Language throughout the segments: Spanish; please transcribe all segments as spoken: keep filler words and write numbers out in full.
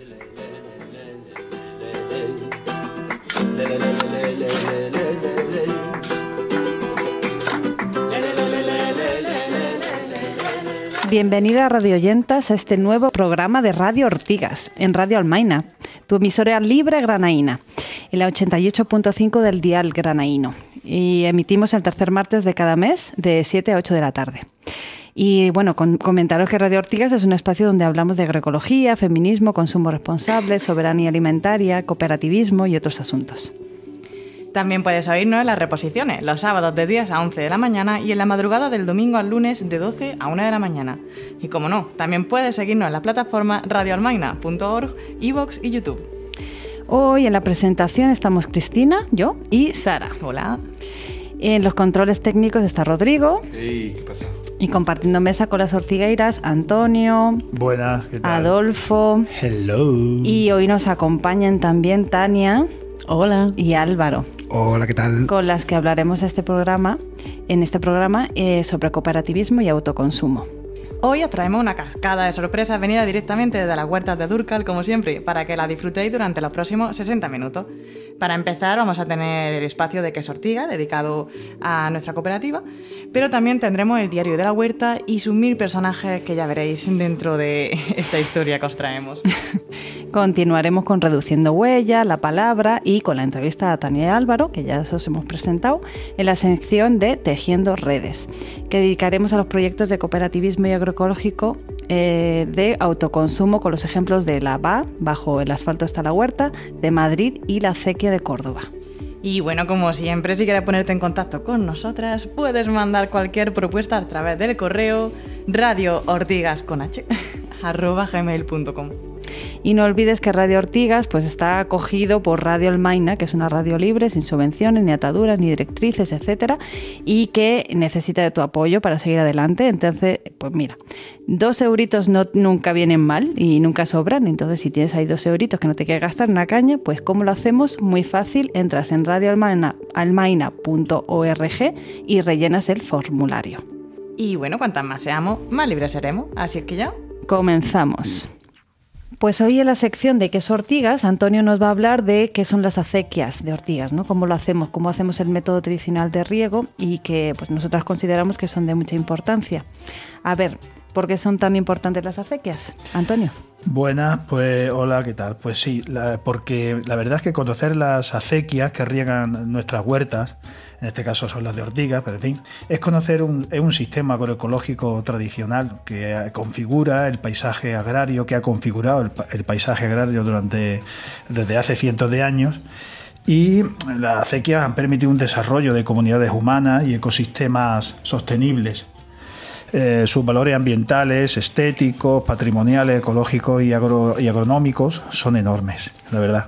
Bienvenida, radioyentas, a este nuevo programa de Radio Ortigas, en Radio Almaina, tu emisora libre granaína, en la ochenta y ocho punto cinco del dial granaíno. Y emitimos el tercer martes de cada mes, de siete a ocho de la tarde. Y bueno, con, comentaros que Radio Ortigas es un espacio donde hablamos de agroecología, feminismo, consumo responsable, soberanía alimentaria, cooperativismo y otros asuntos. También puedes oírnos en las reposiciones, los sábados de diez a once de la mañana y en la madrugada del domingo al lunes de doce a una de la mañana. Y como no, también puedes seguirnos en las plataformas radio almaina punto org, iVoox y YouTube. Hoy en la presentación estamos Cristina, yo y Sara. Hola. En los controles técnicos está Rodrigo. Hey, ¿qué pasa? Y compartiendo mesa con las ortigueiras, Antonio. Buenas, ¿qué tal? Adolfo. Hello. Y hoy nos acompañan también Tania. Hola. Y Álvaro. Hola, ¿qué tal? Con las que hablaremos este programa, en este programa eh, sobre cooperativismo y autoconsumo. Hoy os traemos una cascada de sorpresas venida directamente desde las huertas de Durcal, como siempre, para que la disfrutéis durante los próximos sesenta minutos. Para empezar, vamos a tener el espacio de Queso Ortiga, dedicado a nuestra cooperativa, pero también tendremos el diario de la huerta y sus mil personajes que ya veréis dentro de esta historia que os traemos. Continuaremos con Reduciendo Huella, La Palabra y con la entrevista a Tania y Álvaro, que ya os hemos presentado, en la sección de Tejiendo Redes, que dedicaremos a los proyectos de cooperativismo y agroecológico eh, de autoconsumo con los ejemplos de la B A, Bajo el asfalto está la huerta, de Madrid y la Acequia de Córdoba. Y bueno, como siempre, si quieres ponerte en contacto con nosotras, puedes mandar cualquier propuesta a través del correo radioortigas con h arroba gmail punto com. Y no olvides que Radio Ortigas pues está acogido por Radio Almaina, que es una radio libre, sin subvenciones, ni ataduras, ni directrices, etcétera, y que necesita de tu apoyo para seguir adelante. Entonces, pues mira, dos euritos no, nunca vienen mal y nunca sobran. Entonces, si tienes ahí dos euritos que no te quieres gastar en una caña, pues ¿cómo lo hacemos? Muy fácil, entras en radio almaina punto org y rellenas el formulario. Y bueno, cuantas más seamos, más libres seremos. Así es que ya... comenzamos. Pues hoy en la sección de Queso Ortigas, Antonio nos va a hablar de qué son las acequias de ortigas, ¿no? Cómo lo hacemos, cómo hacemos el método tradicional de riego y que pues nosotras consideramos que son de mucha importancia. A ver, ¿por qué son tan importantes las acequias, Antonio? Buenas, pues hola, ¿qué tal? Pues sí, la, porque la verdad es que conocer las acequias que riegan nuestras huertas, en este caso son las de ortigas, pero en fin, es conocer un, es un sistema agroecológico tradicional que configura el paisaje agrario, que ha configurado el, el paisaje agrario durante desde hace cientos de años. Y las acequias han permitido un desarrollo de comunidades humanas y ecosistemas sostenibles. Eh, sus valores ambientales, estéticos, patrimoniales, ecológicos y, agro, y agronómicos son enormes, la verdad.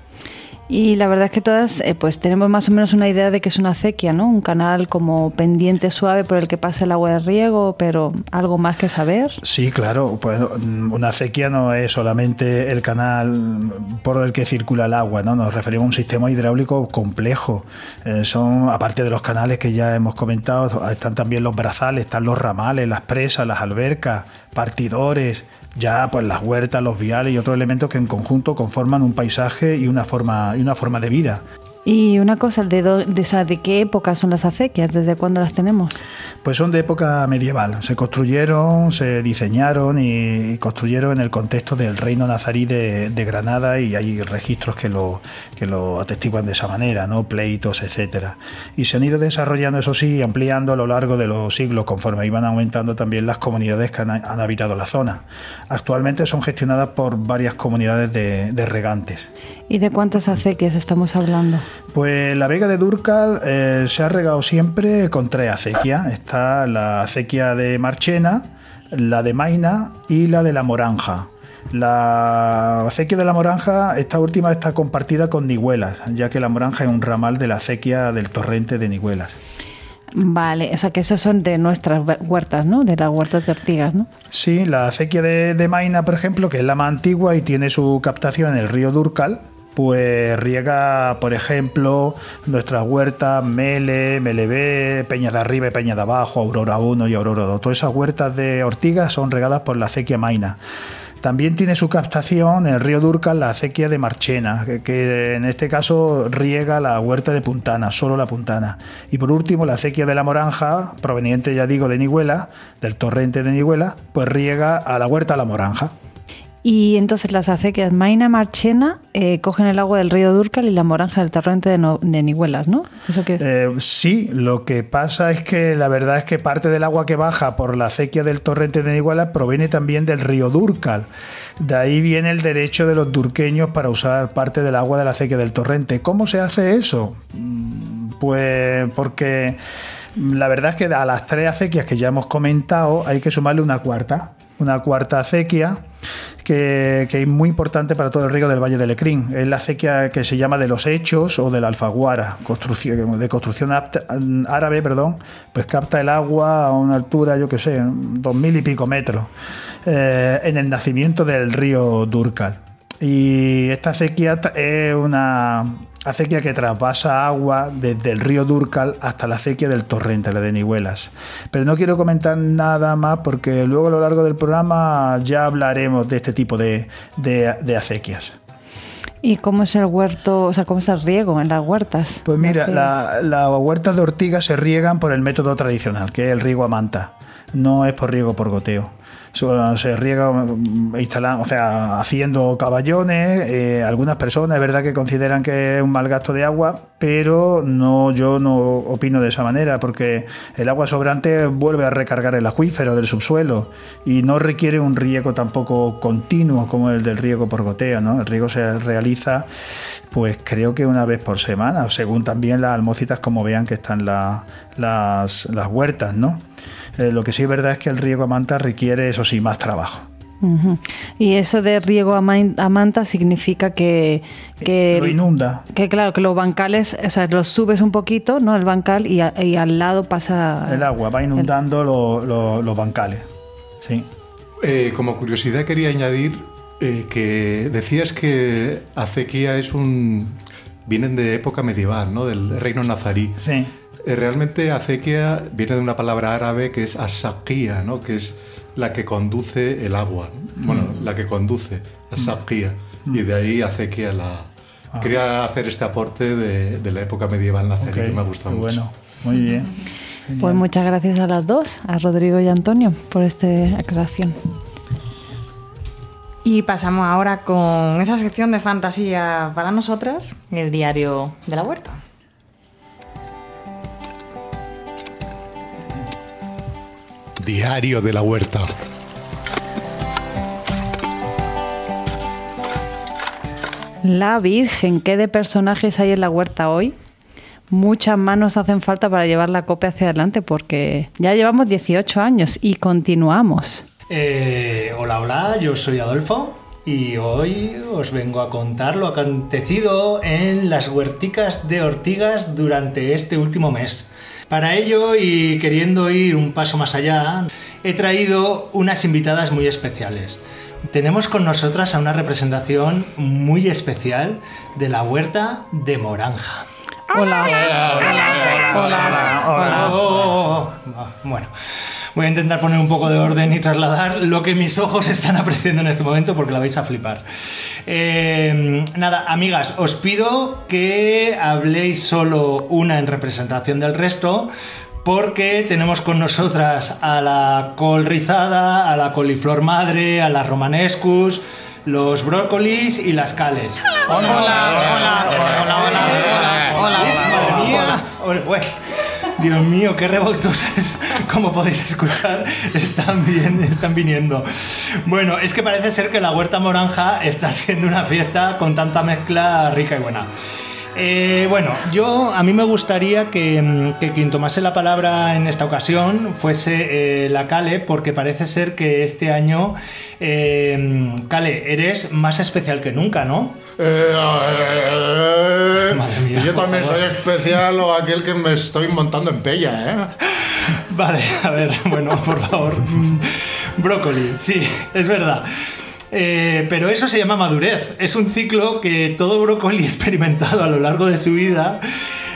Y la verdad es que todas eh, pues tenemos más o menos una idea de que es una acequia, ¿no? Un canal como pendiente suave por el que pasa el agua de riego, pero algo más que saber. Sí, claro. Pues una acequia no es solamente el canal por el que circula el agua, ¿no? Nos referimos a un sistema hidráulico complejo. Eh, son, aparte de los canales que ya hemos comentado, están también los brazales, están los ramales, las presas, las albercas, partidores, ya pues las huertas, los viales y otros elementos que en conjunto conforman un paisaje y una forma y una forma de vida. Y una cosa, ¿de, do, de, o sea, ¿de qué época son las acequias? ¿Desde cuándo las tenemos? Pues son de época medieval. Se construyeron, se diseñaron y, y construyeron en el contexto del reino nazarí de, de Granada y hay registros que lo, que lo atestiguan de esa manera, ¿no? Pleitos, etcétera. Y se han ido desarrollando, eso sí, ampliando a lo largo de los siglos conforme iban aumentando también las comunidades que han, han habitado la zona. Actualmente son gestionadas por varias comunidades de, de regantes. ¿Y de cuántas acequias estamos hablando? Pues la vega de Durcal eh, se ha regado siempre con tres acequias. Está la acequia de Marchena, la de Maina y la de la Moranja. La acequia de la Moranja, esta última está compartida con Nigüelas, ya que la Moranja es un ramal de la acequia del torrente de Nigüelas. Vale, o sea que esos son de nuestras huertas, ¿no? De las huertas de ortigas, ¿no? Sí, la acequia de, de Maina, por ejemplo, que es la más antigua y tiene su captación en el río Durcal, pues riega, por ejemplo, nuestras huertas Mele, Mele B, Peña de Arriba y Peña de Abajo, Aurora uno y Aurora dos. Todas esas huertas de ortigas son regadas por la acequia Maina. También tiene su captación en el río Dúrcal la acequia de Marchena, que, que en este caso riega la huerta de Puntana, solo la Puntana. Y por último, la acequia de la Moranja, proveniente, ya digo, de Nihuela, del torrente de Nihuela, pues riega a la huerta La Moranja. Y entonces las acequias Maina, Marchena eh, cogen el agua del río Dúrcal y la Moranja del torrente de, no, de Nihuelas, ¿no? ¿Eso qué? Eh, sí, lo que pasa es que la verdad es que parte del agua que baja por la acequia del torrente de Nihuelas proviene también del río Dúrcal. De ahí viene el derecho de los durqueños para usar parte del agua de la acequia del torrente. ¿Cómo se hace eso? Pues porque la verdad es que a las tres acequias que ya hemos comentado hay que sumarle una cuarta, una cuarta acequia que, que es muy importante para todo el riego del Valle del Lecrín. Es la acequia que se llama de los Hechos o de la Alfaguara, construcción, de construcción apta, árabe, perdón, pues capta el agua a una altura, yo qué sé, dos mil y pico metros, eh, en el nacimiento del río Dúrcal. Y esta acequia es una acequia que traspasa agua desde el río Dúrcal hasta la acequia del torrente, la de Nihuelas. Pero no quiero comentar nada más porque luego a lo largo del programa ya hablaremos de este tipo de, de, de acequias. ¿Y cómo es el huerto, o sea, cómo es el riego en las huertas? Pues mira, las la huertas de ortiga se riegan por el método tradicional, que es el riego a manta. No es por riego por goteo. Se riega instalando, o sea, haciendo caballones. Eh, algunas personas es verdad que consideran que es un mal gasto de agua, pero no, yo no opino de esa manera, porque el agua sobrante vuelve a recargar el acuífero del subsuelo y no requiere un riego tampoco continuo como el del riego por goteo, ¿no? El riego se realiza, pues creo que una vez por semana, según también las almócitas como vean que están la, las, las huertas, ¿no? Eh, lo que sí es verdad es que el riego a manta requiere, eso sí, más trabajo. Uh-huh. Y eso de riego a, man, a manta significa que, que lo inunda. Que claro, que los bancales, o sea, los subes un poquito, ¿no? El bancal y, a, y al lado pasa el agua, va inundando el... lo, lo, los bancales. Sí. Eh, como curiosidad quería añadir eh, que decías que acequia es un vienen de época medieval, ¿no? Del reino nazarí. Sí. Realmente acequia viene de una palabra árabe que es asaqía, ¿no? Que es la que conduce el agua. Bueno, mm. la que conduce, asaqía. Mm. Y de ahí acequia la... Ah. Quería hacer este aporte de, de la época medieval nazarí, okay, que me ha gustado mucho. Bueno, muy bien. Genial. Pues muchas gracias a las dos, a Rodrigo y a Antonio, por esta aclaración. Y pasamos ahora con esa sección de fantasía para nosotras, el diario de la huerta. Diario de la huerta. La Virgen, ¿qué de personajes hay en la huerta hoy? Muchas manos hacen falta para llevar la copia hacia adelante porque ya llevamos dieciocho años y continuamos. Eh, hola, hola, yo soy Adolfo y hoy os vengo a contar lo acontecido en las huerticas de Ortigas durante este último mes. Para ello, y queriendo ir un paso más allá, he traído unas invitadas muy especiales. Tenemos con nosotras a una representación muy especial de la huerta de Moranja. Hola, hola, hola, hola, hola, hola. Bueno, voy a intentar poner un poco de orden y trasladar lo que mis ojos están apreciando en este momento porque la vais a flipar. Eh, nada, amigas, os pido que habléis solo una en representación del resto porque tenemos con nosotras a la col rizada, a la coliflor madre, a las romanescus, los brócolis y las cales. Hola, hola, hola, hola, hola, hola, hola, madre mía. Dios mío, qué revoltosas, como podéis escuchar, están, bien, están viniendo. Bueno, es que parece ser que la huerta Moranja está siendo una fiesta con tanta mezcla rica y buena. Eh, bueno, yo a mí me gustaría que, que quien tomase la palabra en esta ocasión fuese eh, la Cale, porque parece ser que este año, eh, Cale, eres más especial que nunca, ¿no? Eh, eh, Madre mía, yo también favor. Soy especial o aquel que me estoy montando en pella, ¿eh? Vale, a ver, bueno, por favor. Brócoli, sí, es verdad. Eh, pero eso se llama madurez. Es un ciclo que todo brócoli experimentado a lo largo de su vida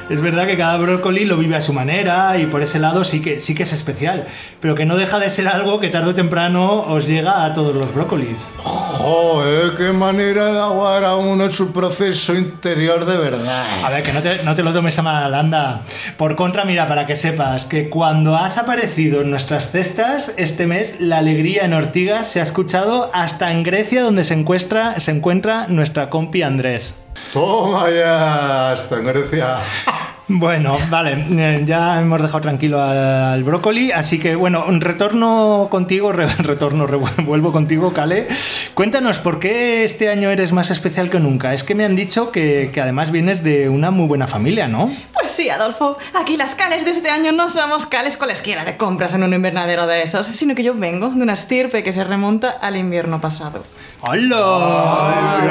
Es verdad que cada brócoli lo vive a su manera y por ese lado sí que, sí que es especial, pero que no deja de ser algo que tarde o temprano os llega a todos los brócolis. ¡Joder, qué manera de aguar a uno en su proceso interior de verdad! A ver, que no te, no te lo tomes a mal, anda. Por contra, mira, para que sepas que cuando has aparecido en nuestras cestas este mes, la alegría en Ortigas se ha escuchado hasta en Grecia, donde se encuentra, se encuentra nuestra compi Andrés. ¡Toma ya! Hasta en Grecia. Bueno, vale, eh, ya hemos dejado tranquilo al, al brócoli, así que bueno, retorno contigo, re, retorno, revuelvo contigo, Kale. Cuéntanos, ¿por qué este año eres más especial que nunca? Es que me han dicho que, que además vienes de una muy buena familia, ¿no? Pues sí, Adolfo, aquí las Kales de este año no somos Kales cualesquiera de compras en un invernadero de esos, sino que yo vengo de una estirpe que se remonta al invierno pasado. ¡Hola! ¡Ay,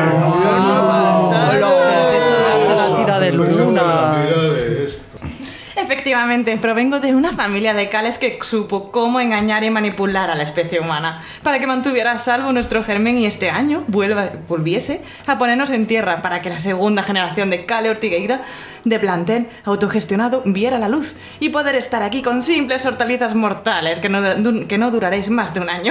La tira de luna. Efectivamente, provengo de una familia de Kales que supo cómo engañar y manipular a la especie humana para que mantuviera a salvo nuestro germen y este año vuelva, volviese a ponernos en tierra para que la segunda generación de Kale Ortigueira de plantel autogestionado viera la luz y poder estar aquí con simples hortalizas mortales que no, que no duraréis más de un año.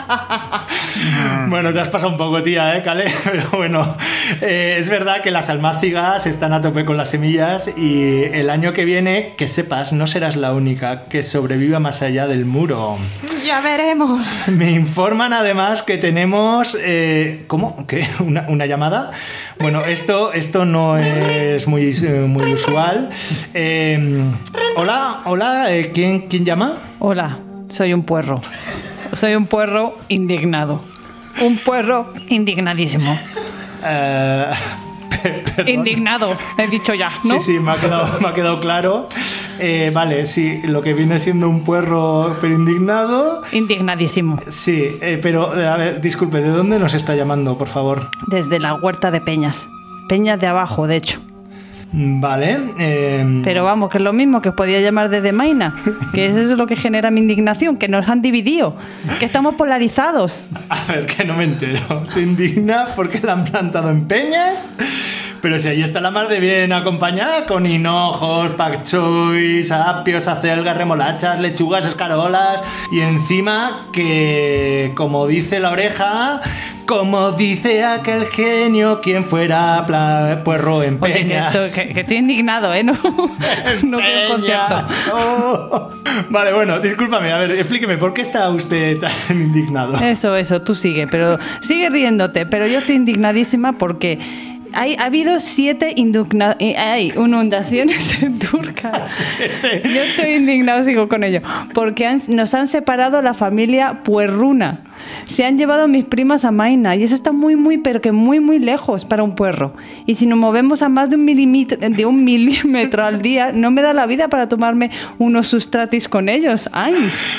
Bueno, te has pasado un poco, tía, ¿eh, Kale? Pero bueno, eh, es verdad que las almácigas están a tope con las semillas y el año que viene, que sepas, no serás la única que sobreviva más allá del muro. Ya veremos. Me informan además que tenemos... Eh, ¿Cómo? ¿Qué? ¿Una, una llamada? Bueno, esto, esto no es muy, muy usual. Eh, hola, hola, eh, ¿quién, ¿quién llama? Hola, soy un puerro. Soy un puerro indignado. Un puerro indignadísimo. Eh, perdón. Indignado, he dicho ya, ¿no? Sí, sí, me ha quedado, me ha quedado claro. Eh, vale, sí, lo que viene siendo un puerro pero indignado. Indignadísimo. Sí, eh, pero, a ver, disculpe, ¿de dónde nos está llamando, por favor? Desde la huerta de Peñas. Peñas de abajo, de hecho. Vale. Eh... Pero vamos, que es lo mismo que os podía llamar desde Maina. Que eso es lo que genera mi indignación, que nos han dividido, que estamos polarizados. A ver, que no me entero. Se indigna porque la han plantado en Peñas. Pero si ahí está la mar de bien acompañada con hinojos, pak chois, apios, acelgas, remolachas, lechugas, escarolas y encima que, como dice la oreja, como dice aquel genio, quien fuera pla- puerro en Oye, Peñas. que, estoy, que, que estoy indignado, ¿eh? No, no quiero un concierto. Oh. Vale, bueno, discúlpame, a ver, explíqueme, ¿por qué está usted tan indignado? Eso, eso, tú sigue, pero sigue riéndote, pero yo estoy indignadísima porque hay, ha habido siete indugna- hay inundaciones en Turcas. Yo estoy indignado, sigo con ello, porque han, nos han separado la familia Puerruna. Se han llevado a mis primas a Maina y eso está muy, muy, pero que muy, muy lejos para un puerro. Y si nos movemos a más de un milímetro, de un milímetro al día, no me da la vida para tomarme unos sustratis con ellos. ¡Ay!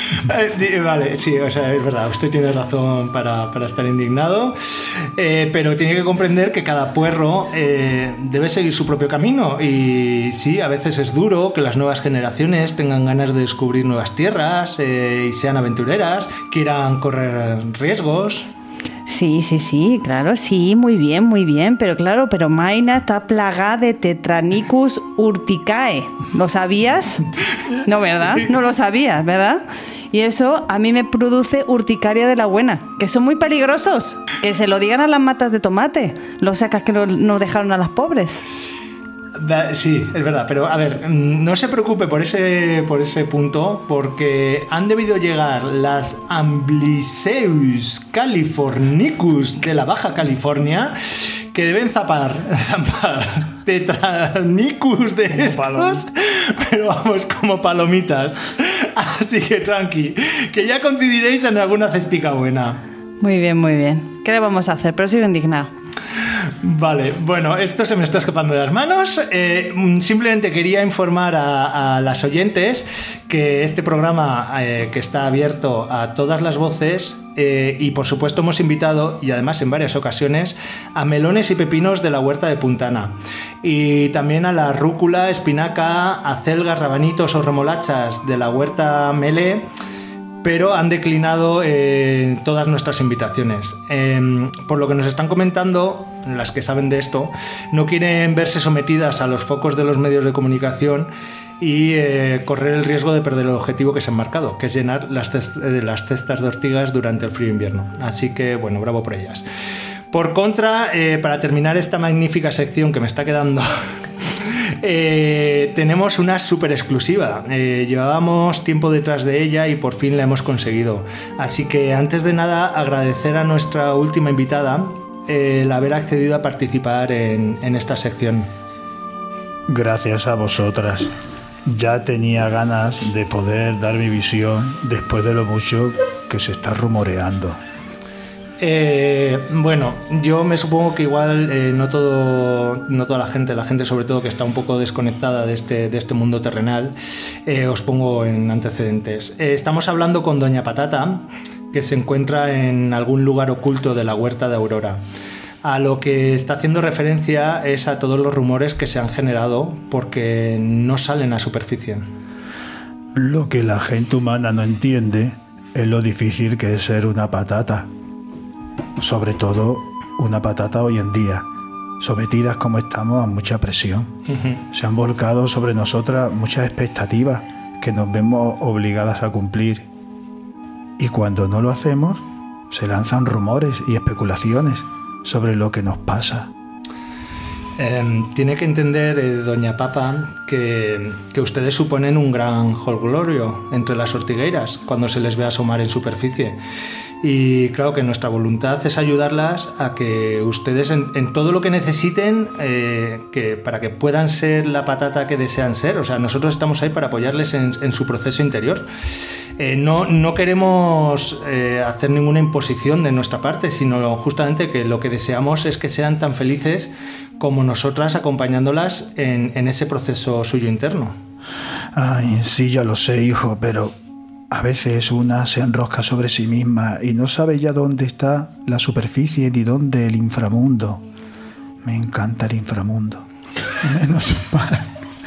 Eh, vale, sí, o sea, es verdad, usted tiene razón para, para estar indignado, eh, pero tiene que comprender que cada puerro eh, debe seguir su propio camino y sí, a veces es duro que las nuevas generaciones tengan ganas de descubrir nuevas tierras eh, y sean aventureras, quieran correr riesgos. Sí, sí, sí, claro, sí, muy bien, muy bien, pero claro, pero Maina está plagada de Tetranicus urticae. ¿Lo sabías? No, ¿verdad? No lo sabías, ¿verdad? Y eso a mí me produce urticaria de la buena, que son muy peligrosos. Que se lo digan a las matas de tomate, los sacas que nos dejaron a las pobres. Sí, es verdad, pero a ver, no se preocupe por ese, por ese punto, porque han debido llegar las Ambliseus californicus de la Baja California, que deben zapar, zapar Tetranicus de estos, pero vamos, como palomitas. Así que tranqui, que ya coincidiréis en alguna cestica buena. Muy bien, muy bien. ¿Qué le vamos a hacer? Pero sigo indignado. Vale, bueno, esto se me está escapando de las manos. Eh, simplemente quería informar a, a las oyentes que este programa eh, que está abierto a todas las voces eh, y por supuesto hemos invitado, y además en varias ocasiones, a melones y pepinos de la huerta de Puntana y también a la rúcula, espinaca, acelgas, rabanitos o remolachas de la huerta Melé, pero han declinado eh, todas nuestras invitaciones. Eh, por lo que nos están comentando, las que saben de esto, no quieren verse sometidas a los focos de los medios de comunicación y eh, correr el riesgo de perder el objetivo que se han marcado, que es llenar las, cest- las cestas de ortigas durante el frío invierno. Así que, bueno, bravo por ellas. Por contra, eh, para terminar esta magnífica sección que me está quedando... Eh, tenemos una súper exclusiva. Eh, llevábamos tiempo detrás de ella y por fin la hemos conseguido. Así que antes de nada agradecer a nuestra última invitada eh, el haber accedido a participar en, en esta sección. Gracias a vosotras. Ya tenía ganas de poder dar mi visión después de lo mucho que se está rumoreando. Eh, bueno, yo me supongo que igual eh, no todo, no toda la gente, la gente sobre todo que está un poco desconectada de este, de este mundo terrenal, eh, os pongo en antecedentes. Eh, estamos hablando con Doña Patata, que se encuentra en algún lugar oculto de la huerta de Aurora. A lo que está haciendo referencia es a todos los rumores que se han generado porque no salen a superficie. Lo que la gente humana no entiende es lo difícil que es ser una patata. Sobre todo una patata hoy en día, sometidas como estamos a mucha presión. Uh-huh. Se han volcado sobre nosotras muchas expectativas que nos vemos obligadas a cumplir. Y cuando no lo hacemos, se lanzan rumores y especulaciones sobre lo que nos pasa. Eh, tiene que entender, eh, Doña Papa, que, que ustedes suponen un gran jolgorio entre las ortigueiras cuando se les ve asomar en superficie. Y claro que nuestra voluntad es ayudarlas a que ustedes en, en todo lo que necesiten eh, que, para que puedan ser la patata que desean ser. O sea, nosotros estamos ahí para apoyarles en, en su proceso interior. Eh, no, no queremos eh, hacer ninguna imposición de nuestra parte, sino justamente que lo que deseamos es que sean tan felices como nosotras acompañándolas en, en ese proceso suyo interno. Ay, sí, ya lo sé, hijo, pero... A veces una se enrosca sobre sí misma y no sabe ya dónde está la superficie ni dónde el inframundo. Me encanta el inframundo. Menos mal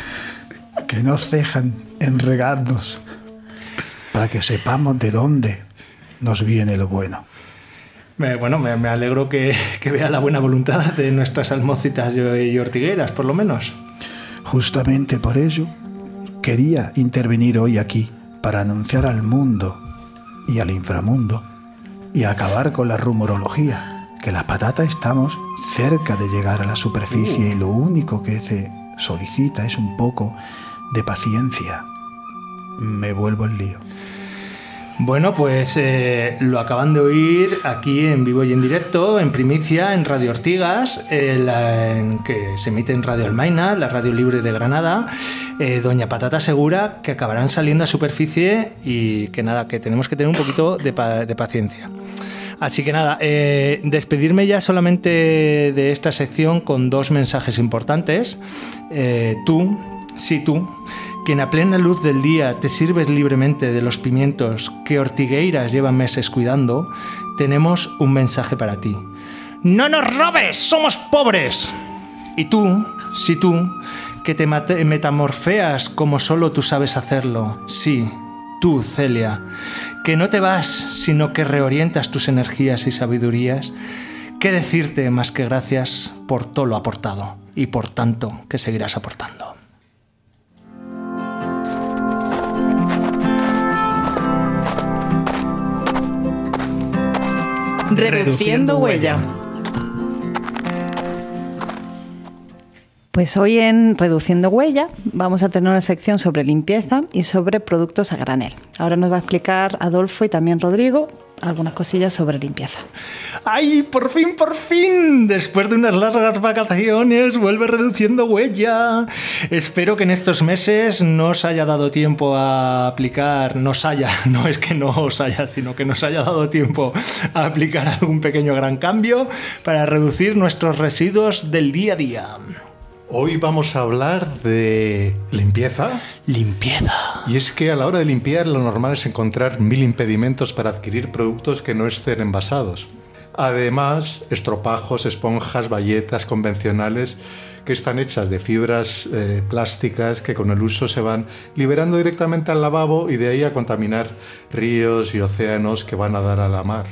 que no cejan en regarnos para que sepamos de dónde nos viene lo bueno. Me, bueno, me, me alegro que, que vea la buena voluntad de nuestras almócitas y, y ortigueras, por lo menos. Justamente por ello quería intervenir hoy aquí, para anunciar al mundo y al inframundo y acabar con la rumorología, que las patatas estamos cerca de llegar a la superficie y lo único que se solicita es un poco de paciencia. Me vuelvo el lío. Bueno, pues eh, lo acaban de oír aquí en vivo y en directo, en primicia, en Radio Ortigas, eh, la, en, que se emite en Radio Almaina, la radio libre de Granada. Eh, Doña Patata asegura que acabarán saliendo a superficie y que nada, que tenemos que tener un poquito de, pa- de paciencia. Así que nada, eh, despedirme ya solamente de esta sección con dos mensajes importantes. Eh, tú, sí tú, quien a plena luz del día te sirves libremente de los pimientos que ortigueiras llevan meses cuidando, tenemos un mensaje para ti. ¡No nos robes! ¡Somos pobres! Y tú, sí tú, que te mate- metamorfeas como solo tú sabes hacerlo. Sí, tú, Celia, que no te vas, sino que reorientas tus energías y sabidurías. ¿Qué decirte más que gracias por todo lo aportado y por tanto que seguirás aportando? Reduciendo huella. Pues hoy en Reduciendo Huella vamos a tener una sección sobre limpieza y sobre productos a granel. Ahora nos va a explicar Adolfo y también Rodrigo algunas cosillas sobre limpieza. ¡Ay, por fin, por fin! Después de unas largas vacaciones vuelve Reduciendo Huella. Espero que en estos meses no os haya dado tiempo a aplicar, no os haya, no es que no os haya, sino que nos haya dado tiempo a aplicar algún pequeño gran cambio para reducir nuestros residuos del día a día. Hoy vamos a hablar de limpieza. Limpieza. Y es que a la hora de limpiar lo normal es encontrar mil impedimentos para adquirir productos que no estén envasados. Además, estropajos, esponjas, bayetas convencionales que están hechas de fibras eh, plásticas que con el uso se van liberando directamente al lavabo y de ahí a contaminar ríos y océanos que van a dar a la mar.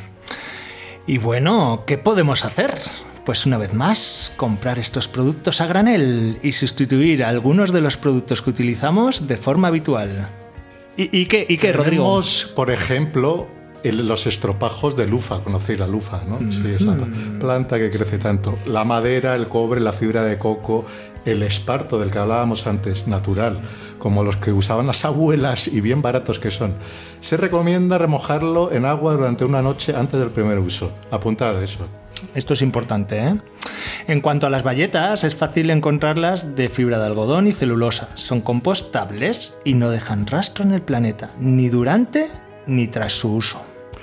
Y bueno, ¿qué podemos hacer? Pues una vez más, comprar estos productos a granel y sustituir algunos de los productos que utilizamos de forma habitual. ¿Y, y qué, y qué Rodrigo? Tenemos, por ejemplo, el, los estropajos de lufa. ¿Conocéis la lufa, no? Mm. Sí, esa planta que crece tanto. La madera, el cobre, la fibra de coco, el esparto del que hablábamos antes, natural, como los que usaban las abuelas y bien baratos que son. Se recomienda remojarlo en agua durante una noche antes del primer uso. Apuntad eso. Esto es importante, ¿eh? En cuanto a las bayetas, es fácil encontrarlas de fibra de algodón y celulosa. Son compostables y no dejan rastro en el planeta, ni durante ni tras su uso.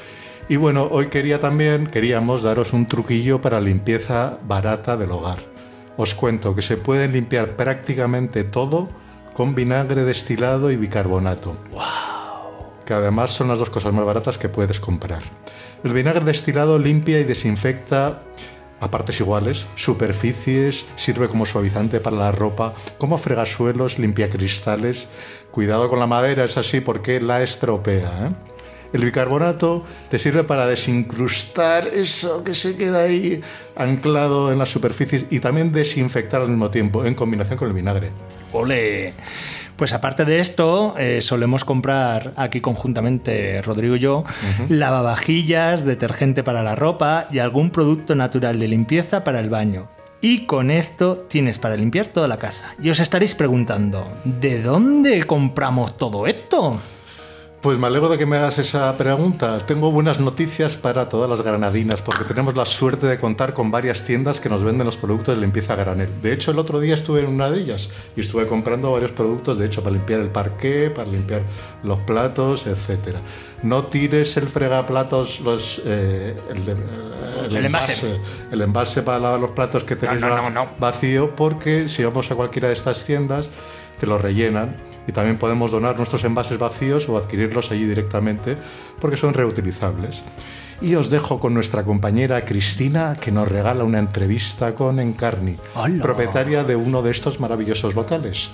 Y bueno, hoy quería también, queríamos daros un truquillo para limpieza barata del hogar. Os cuento que se puede limpiar prácticamente todo con vinagre destilado y bicarbonato. ¡Wow! Que además son las dos cosas más baratas que puedes comprar. El vinagre destilado limpia y desinfecta a partes iguales, superficies, sirve como suavizante para la ropa, como fregasuelos, limpia cristales. Cuidado con la madera, es así porque la estropea, ¿eh? El bicarbonato te sirve para desincrustar eso que se queda ahí anclado en las superficies y también desinfectar al mismo tiempo, en combinación con el vinagre. ¡Ole! Pues aparte de esto, eh, solemos comprar aquí conjuntamente, Rodrigo y yo, uh-huh. lavavajillas, detergente para la ropa y algún producto natural de limpieza para el baño. Y con esto tienes para limpiar toda la casa. Y os estaréis preguntando, ¿de dónde compramos todo esto? Pues me alegro de que me hagas esa pregunta. Tengo buenas noticias para todas las granadinas, porque tenemos la suerte de contar con varias tiendas que nos venden los productos de limpieza a granel. De hecho, el otro día estuve en una de ellas y estuve comprando varios productos, de hecho, para limpiar el parqué, para limpiar los platos, etcétera. No tires el fregaplatos, los, eh, el, de, el, el envase, envase, el envase para lavar los platos que tenéis no, no, no, no. vacío, porque si vamos a cualquiera de estas tiendas, te lo rellenan. Y también podemos donar nuestros envases vacíos o adquirirlos allí directamente porque son reutilizables. Y os dejo con nuestra compañera Cristina, que nos regala una entrevista con Encarni, ¡hola!, propietaria de uno de estos maravillosos locales.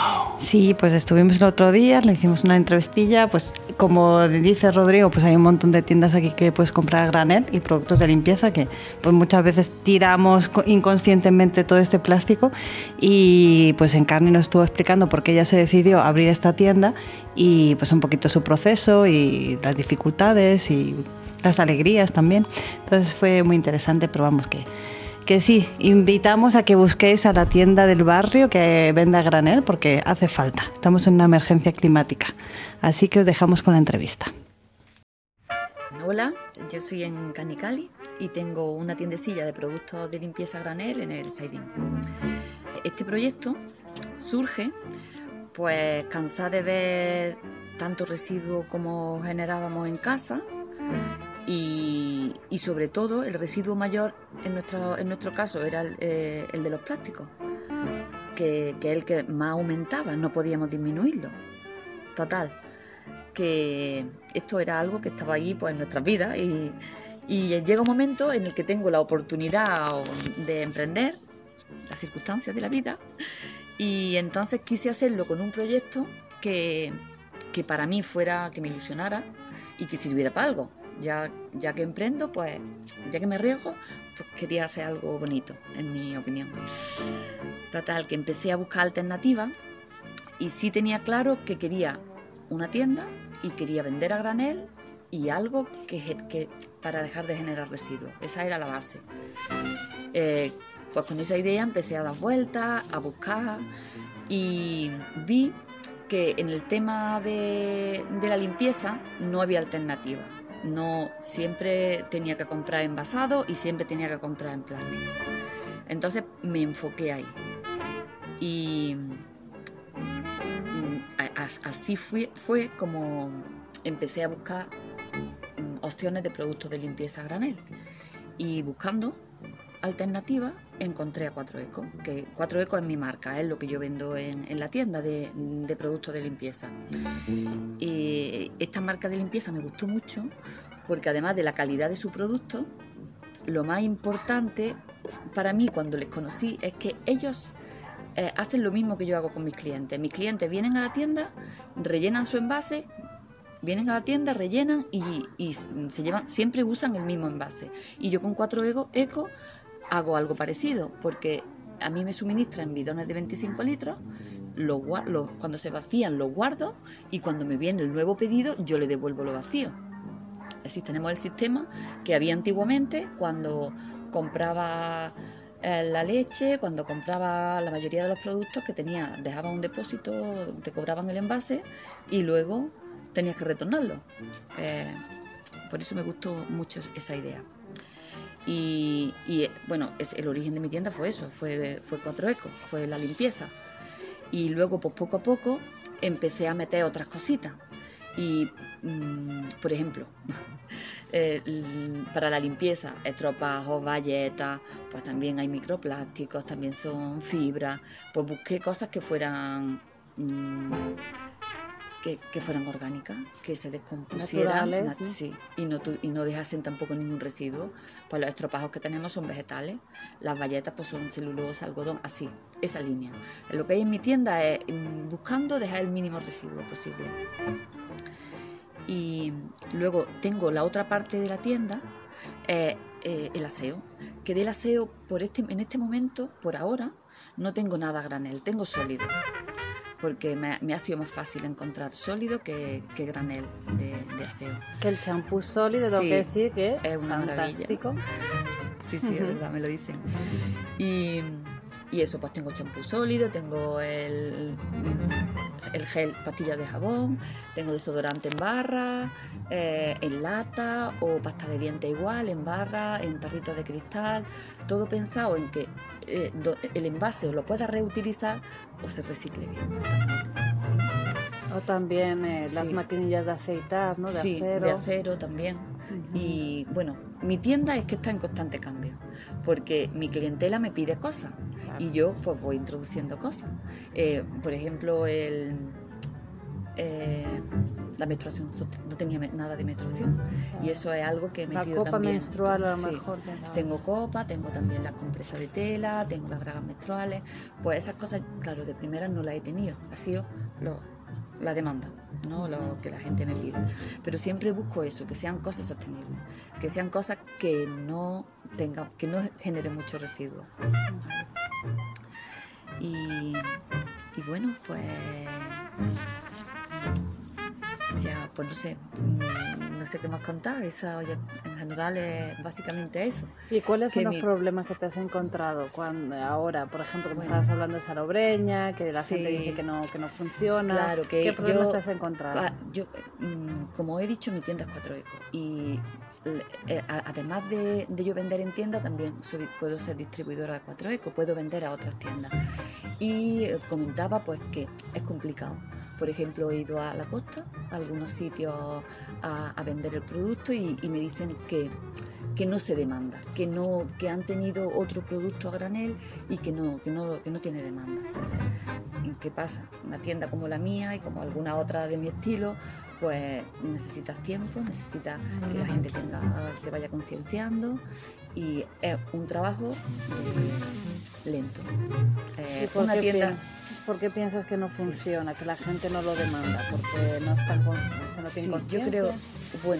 Sí, pues estuvimos el otro día, le hicimos una entrevistilla, pues como dice Rodrigo, pues hay un montón de tiendas aquí que puedes comprar a granel y productos de limpieza que pues muchas veces tiramos inconscientemente todo este plástico y pues Encarni nos estuvo explicando por qué ella se decidió a abrir esta tienda y pues un poquito su proceso y las dificultades y las alegrías también. Entonces fue muy interesante, pero vamos que... Que sí, invitamos a que busquéis a la tienda del barrio que venda a granel porque hace falta. Estamos en una emergencia climática. Así que os dejamos con la entrevista. Hola, yo soy en Canicali y tengo una tiendecilla de productos de limpieza a granel en el Saidín. Este proyecto surge pues cansada de ver tanto residuo como generábamos en casa. Y, y sobre todo el residuo mayor en nuestro, en nuestro caso era el, eh, el de los plásticos, que, que es el que más aumentaba, no podíamos disminuirlo. Total, que esto era algo que estaba ahí pues, en nuestras vidas y, y llega un momento en el que tengo la oportunidad de emprender, las circunstancias de la vida, y entonces quise hacerlo con un proyecto que, que para mí fuera, que me ilusionara y que sirviera para algo. Ya, ya que emprendo, pues ya que me arriesgo, pues quería hacer algo bonito, en mi opinión. Total, que empecé a buscar alternativas y sí tenía claro que quería una tienda y quería vender a granel y algo que, que para dejar de generar residuos. Esa era la base. Eh, pues con esa idea empecé a dar vueltas, a buscar y vi que en el tema de, de la limpieza no había alternativa. No, siempre tenía que comprar envasado y siempre tenía que comprar en plástico. Entonces me enfoqué ahí. Y así fue, fue como empecé a buscar opciones de productos de limpieza a granel. Y buscando alternativas encontré a Cuatro Eco, que Cuatro Eco es mi marca, es lo que yo vendo en, en la tienda de, de productos de limpieza. Y esta marca de limpieza me gustó mucho porque además de la calidad de su producto, lo más importante para mí cuando les conocí es que ellos eh, hacen lo mismo que yo hago con mis clientes. Mis clientes vienen a la tienda, rellenan su envase, vienen a la tienda, rellenan y, y se llevan, siempre usan el mismo envase. Y yo con cuatro Eco hago algo parecido, porque a mí me suministran bidones de veinticinco litros, los, los, cuando se vacían los guardo y cuando me viene el nuevo pedido yo le devuelvo lo vacío. Así tenemos el sistema que había antiguamente cuando compraba eh, la leche, cuando compraba la mayoría de los productos que tenía, dejaba un depósito, te cobraban el envase y luego tenías que retornarlo. Eh, por eso me gustó mucho esa idea. Y, y bueno, es, el origen de mi tienda fue eso, fue, fue cuatro Eco, fue la limpieza. Y luego, pues poco a poco, empecé a meter otras cositas. Y, mmm, por ejemplo, eh, para la limpieza, estropajos, bayetas, pues también hay microplásticos, también son fibras. Pues busqué cosas que fueran... Mmm, Que, que fueran orgánicas, que se descompusieran, naturales, ¿sí? Sí, y, no tu, y no dejasen tampoco ningún residuo. Pues los estropajos que tenemos son vegetales, las bayetas pues son celulosa, algodón, así, esa línea. Lo que hay en mi tienda es buscando dejar el mínimo residuo posible. Y luego tengo la otra parte de la tienda, eh, eh, el aseo, que del aseo por este, en este momento, por ahora, no tengo nada a granel, tengo sólido. Porque me, me ha sido más fácil encontrar sólido que, que granel de, de aseo. Que el champú sólido, tengo sí, que decir que es una fantástico. Maravilla. Sí, sí, es verdad, me lo dicen. Y, y eso, pues tengo champú sólido, tengo el, el gel, pastillas de jabón, tengo desodorante en barra, eh, en lata o pasta de dientes igual, en barra, en tarritos de cristal, todo pensado en que eh, do, el envase o lo pueda reutilizar o se recicle bien también. O también eh, sí. las maquinillas de aceitar, ¿no? De sí, acero. de acero también. Uh-huh. Y bueno, mi tienda es que está en constante cambio, porque mi clientela me pide cosas, claro. Y yo pues voy introduciendo cosas. Eh, por ejemplo, el, eh, la menstruación, no tenía nada de menstruación, claro. Y eso es algo que me La pido copa también. menstrual a lo sí. mejor. Tengo copa, tengo también las compresas de tela, tengo las bragas menstruales, pues esas cosas, claro, de primera no las he tenido, ha sido lo, la demanda, ¿no? Lo que la gente me pide. Pero siempre busco eso, que sean cosas sostenibles, que sean cosas que no tengan, que no generen mucho residuo. Y, y bueno, pues ya, pues no sé, no sé qué más contar, eso ya, en general es básicamente eso. ¿Y cuáles son que los mi... problemas que te has encontrado cuando, ahora, por ejemplo, que me bueno, estabas hablando de salobreña, que la sí, gente dice que no, que no funciona? Claro, que ¿Qué problemas yo, te has encontrado? Yo, como he dicho, mi tienda es cuatro Eco y además de, de yo vender en tienda, también soy, puedo ser distribuidora de cuatro Eco, puedo vender a otras tiendas. Y comentaba pues que es complicado. Por ejemplo, he ido a la costa, a algunos sitios a, a vender el producto y, y me dicen que, que no se demanda, que, no, que han tenido otro producto a granel y que no, que no, que no tiene demanda. Entonces, ¿qué pasa? Una tienda como la mía y como alguna otra de mi estilo, pues necesitas tiempo, necesitas que la gente tenga, se vaya concienciando y es un trabajo eh, lento. Eh, ¿Y por, una qué tienda... pi- ¿Por qué piensas que no funciona, sí. que la gente no lo demanda? Porque no están conscientes, no tienen sí, conciencia. Yo creo, bueno,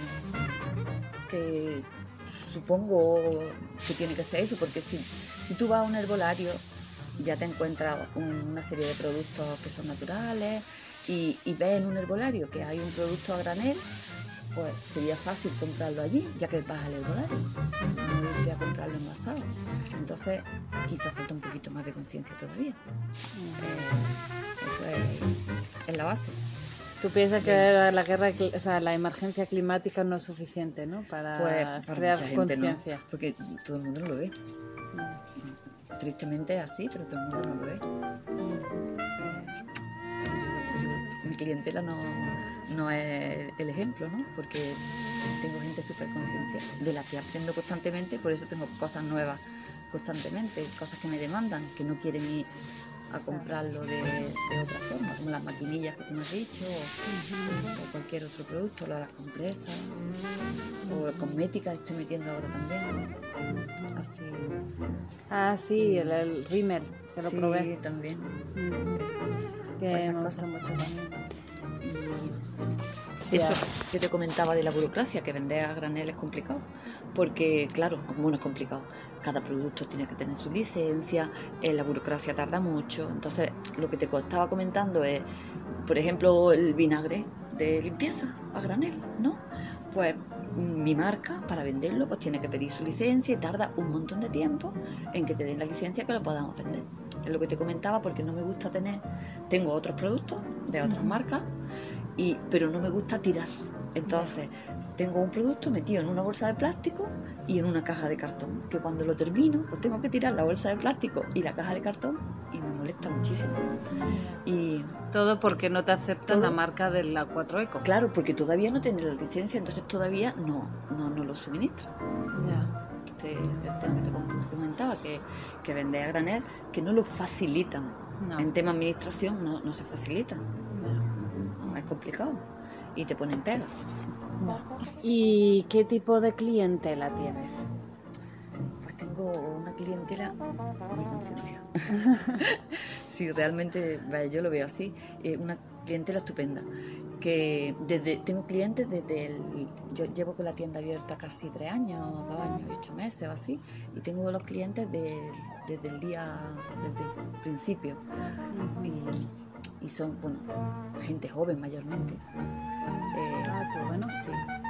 que supongo que tiene que ser eso, porque si, si tú vas a un herbolario ya te encuentras una serie de productos que son naturales y, y ves en un herbolario que hay un producto a granel, pues sería fácil comprarlo allí, ya que vas al herbolario, no irte a comprarlo envasado. Entonces, quizás falta un poquito más de conciencia todavía. Eh, eso es, es la base. ¿Tú piensas que la guerra, o sea, la emergencia climática no es suficiente, ¿no? Para, pues, para crear conciencia. No, porque todo el mundo no lo ve. Mm. Tristemente es así, pero todo el mundo no lo ve. Mm. Eh, yo, yo, mi clientela no, no es el ejemplo, ¿no? Porque tengo gente súper conciencia de la que aprendo constantemente, por eso tengo cosas nuevas constantemente, cosas que me demandan, que no quieren ir a comprarlo de, de otra forma, como las maquinillas que tú me has dicho, o, uh-huh. o cualquier otro producto, las compresas, o cosmética que estoy metiendo ahora también. Así. Ah, sí, el, el rímel, que lo sí, probé. también. Mm. Eso. Que Pues esas me cosas. gusta mucho también. Y eso que te comentaba de la burocracia, que vender a granel es complicado. Porque, claro, bueno, es complicado. Cada producto tiene que tener su licencia, eh, la burocracia tarda mucho. Entonces, lo que te estaba comentando es, por ejemplo, el vinagre de limpieza a granel, ¿no? Pues mi marca, para venderlo, pues tiene que pedir su licencia y tarda un montón de tiempo en que te den la licencia que lo podamos vender. Es lo que te comentaba, porque no me gusta tener... Tengo otros productos de otras marcas, y, pero no me gusta tirar. Entonces, tengo un producto metido en una bolsa de plástico y en una caja de cartón, que cuando lo termino, pues tengo que tirar la bolsa de plástico y la caja de cartón, y me molesta muchísimo. Y todo porque no te aceptan todo, la marca de la cuatro Eco. Claro, porque todavía no tiene la licencia, entonces todavía no, no, no lo suministra. Ya. Este, el tema que te comentaba, que, que vende a granel, que no lo facilitan. No. En tema administración no, no se facilita. No. No, es complicado. Y te ponen pega. ¿Y qué tipo de clientela tienes? Pues tengo una clientela muy conciencia. Sí, realmente, vaya, yo lo veo así. Eh, una clientela estupenda. Que desde, tengo clientes desde el... Yo llevo con la tienda abierta casi tres años, dos años y ocho meses o así. Y tengo los clientes de, desde el día, desde el principio. Uh-huh. Y, y son, bueno, gente joven mayormente. Eh, ah, qué bueno. Sí.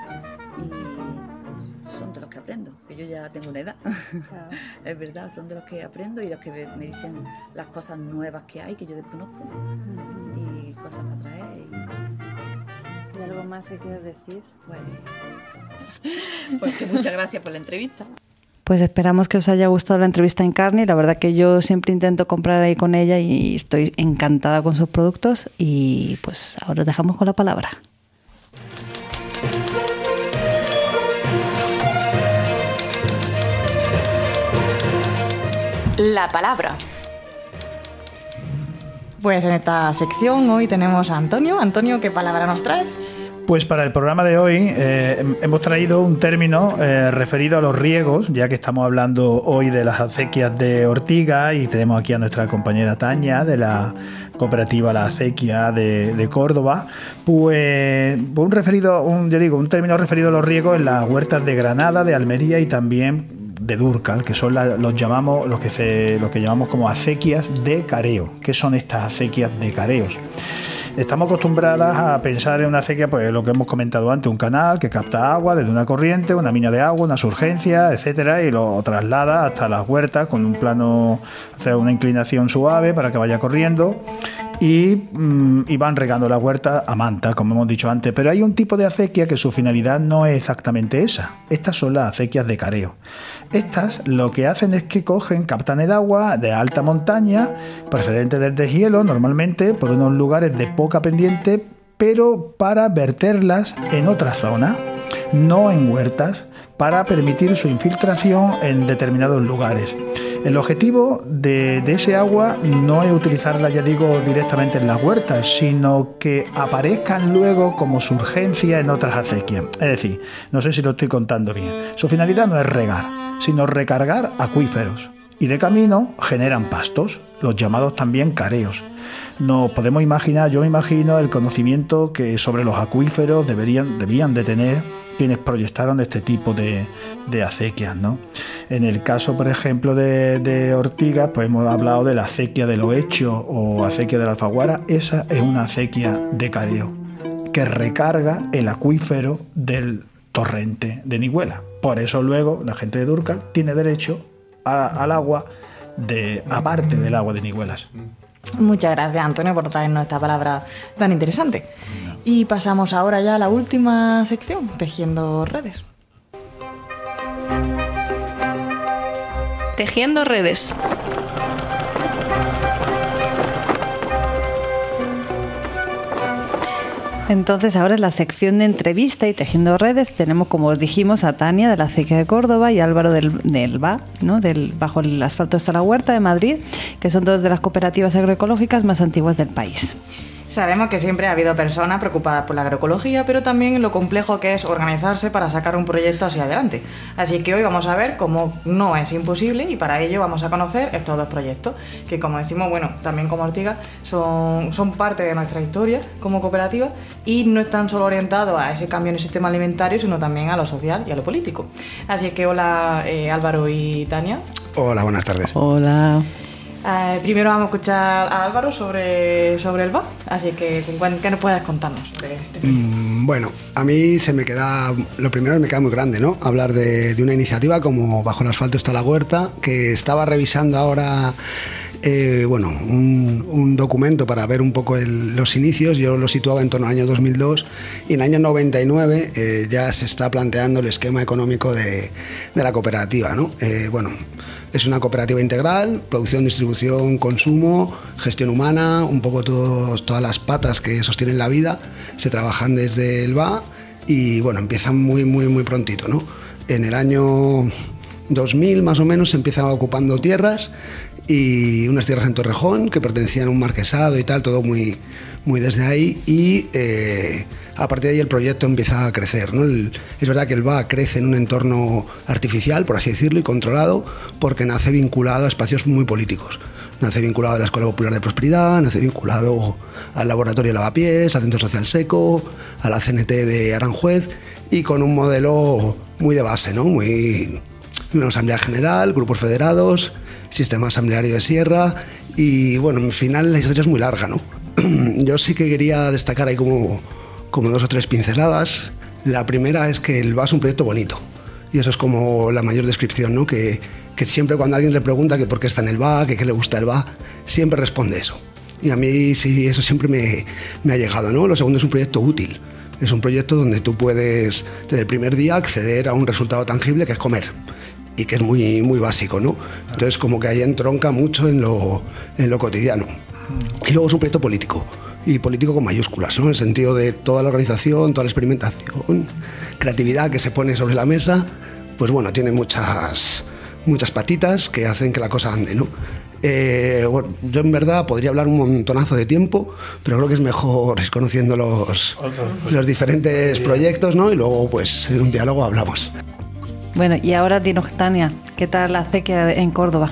Y son de los que aprendo, que yo ya tengo una edad. Claro. Es verdad, son de los que aprendo y los que me dicen las cosas nuevas que hay, que yo desconozco. Uh-huh. Y cosas para traer. Y... ¿Y algo más que quieres decir? Pues, pues que muchas gracias por la entrevista. Pues esperamos que os haya gustado la entrevista en Carni. La verdad que yo siempre intento comprar ahí con ella y estoy encantada con sus productos. Y pues ahora os dejamos con la palabra. La palabra. Pues en esta sección hoy tenemos a Antonio. Antonio, ¿qué palabra nos traes? Pues para el programa de hoy eh, hemos traído un término eh, referido a los riegos, ya que estamos hablando hoy de las acequias de Ortiga y tenemos aquí a nuestra compañera Tania de la cooperativa La Acequia de, de Córdoba. Pues un referido, un, yo digo, un término referido a los riegos en las huertas de Granada, de Almería y también de Dúrcal, que son la, los llamamos los que se, los que llamamos como acequias de careo. ¿Qué son estas acequias de careos? Estamos acostumbradas a pensar en una acequia, pues lo que hemos comentado antes, un canal que capta agua desde una corriente, una mina de agua, una surgencia, etcétera, y lo traslada hasta las huertas con un plano, o sea, una inclinación suave para que vaya corriendo y, mmm, y van regando la huerta a manta, como hemos dicho antes. Pero hay un tipo de acequia que su finalidad no es exactamente esa. Estas son las acequias de careo. Estas lo que hacen es que cogen, captan el agua de alta montaña, procedente del deshielo, normalmente por unos lugares de poca pendiente, pero para verterlas en otra zona, no en huertas, para permitir su infiltración en determinados lugares. El objetivo de, de ese agua no es utilizarla, ya digo, directamente en las huertas, sino que aparezcan luego como surgencia en otras acequias. Es decir, no sé si lo estoy contando bien. Su finalidad no es regar, sino recargar acuíferos. Y de camino generan pastos, los llamados también careos. Nos podemos imaginar, yo me imagino el conocimiento que sobre los acuíferos deberían, debían de tener quienes proyectaron este tipo de, de acequias, ¿no? En el caso, por ejemplo, de, de Ortiga, pues hemos hablado de la acequia de Lohecho o acequia de la Alfaguara. Esa es una acequia de careo que recarga el acuífero del torrente de Nihuela. Por eso luego la gente de Dúrcal tiene derecho a, al agua, de, aparte del agua de Nihuelas. Muchas gracias, Antonio, por traernos esta palabra tan interesante. Y pasamos ahora ya a la última sección, Tejiendo Redes. Tejiendo Redes. Entonces ahora es la sección de entrevista y Tejiendo Redes. Tenemos, como os dijimos, a Tania de la Acequia de Córdoba y Álvaro del, del B A, ¿no? del Bajo el Asfalto está la Huerta de Madrid, que son dos de las cooperativas agroecológicas más antiguas del país. Sabemos que siempre ha habido personas preocupadas por la agroecología, pero también lo complejo que es organizarse para sacar un proyecto hacia adelante. Así que hoy vamos a ver cómo no es imposible y para ello vamos a conocer estos dos proyectos, que como decimos, bueno, también como Ortigas, son, son parte de nuestra historia como cooperativa y no están solo orientados a ese cambio en el sistema alimentario, sino también a lo social y a lo político. Así que hola eh, Álvaro y Tania. Hola, buenas tardes. Hola. Eh, primero vamos a escuchar a Álvaro sobre, sobre el V A, así que ¿qué nos puedes contarnos de este proyecto? Mm, bueno, a mí se me queda, lo primero me queda muy grande, ¿no? Hablar de, de una iniciativa como Bajo el asfalto está la huerta, que estaba revisando ahora, eh, bueno, un, un documento para ver un poco el, los inicios. Yo lo situaba en torno al año dos mil dos y en el año noventa y nueve eh, ya se está planteando el esquema económico de, de la cooperativa, ¿no? Eh, bueno, es una cooperativa integral, producción, distribución, consumo, gestión humana, un poco todos, todas las patas que sostienen la vida, se trabajan desde el V A y bueno, empiezan muy, muy, muy prontito, ¿no? En el año dos mil más o menos se empiezan ocupando tierras y unas tierras en Torrejón que pertenecían a un marquesado y tal, todo muy, muy desde ahí y eh, a partir de ahí el proyecto empieza a crecer, ¿no? El, es verdad que el V A crece en un entorno artificial, por así decirlo, y controlado, porque nace vinculado a espacios muy políticos. Nace vinculado a la Escuela Popular de Prosperidad, nace vinculado al Laboratorio de Lavapiés, al Centro Social Seco, a la C N T de Aranjuez, y con un modelo muy de base, ¿no? Muy una Asamblea General, grupos federados, sistema asambleario de Sierra, y bueno, al final la historia es muy larga, ¿no? Yo sí que quería destacar ahí como... como dos o tres pinceladas. La primera es que el V A es un proyecto bonito y eso es como la mayor descripción, ¿no? Que, que siempre cuando alguien le pregunta que por qué está en el V A, que qué le gusta el V A, siempre responde eso. Y a mí sí, eso siempre me, me ha llegado, ¿no? Lo segundo es un proyecto útil. Es un proyecto donde tú puedes, desde el primer día, acceder a un resultado tangible que es comer y que es muy, muy básico, ¿no? Entonces como que ahí entronca mucho en lo, en lo cotidiano. Y luego es un proyecto político. Y político con mayúsculas, ¿no? En el sentido de toda la organización, toda la experimentación, creatividad que se pone sobre la mesa, pues bueno, tiene muchas, muchas patitas que hacen que la cosa ande, ¿no? Eh, bueno, yo en verdad podría hablar un montonazo de tiempo, pero creo que es mejor ir conociendo los, los diferentes proyectos, ¿no? Y luego, pues, en un diálogo hablamos. Bueno, y ahora dinos, Tania, ¿qué tal la acequia en Córdoba?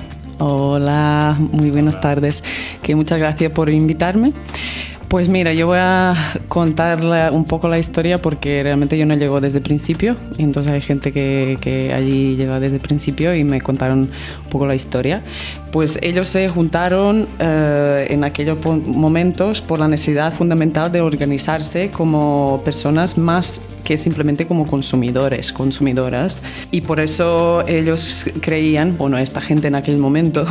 Hola, muy buenas tardes. Que muchas gracias por invitarme. Pues mira, yo voy a contar la, un poco la historia porque realmente yo no llego desde el principio, entonces hay gente que, que allí llega desde el principio y me contaron un poco la historia. Pues ellos se juntaron eh, en aquellos momentos por la necesidad fundamental de organizarse como personas más que simplemente como consumidores, consumidoras, y por eso ellos creían, bueno, esta gente en aquel momento,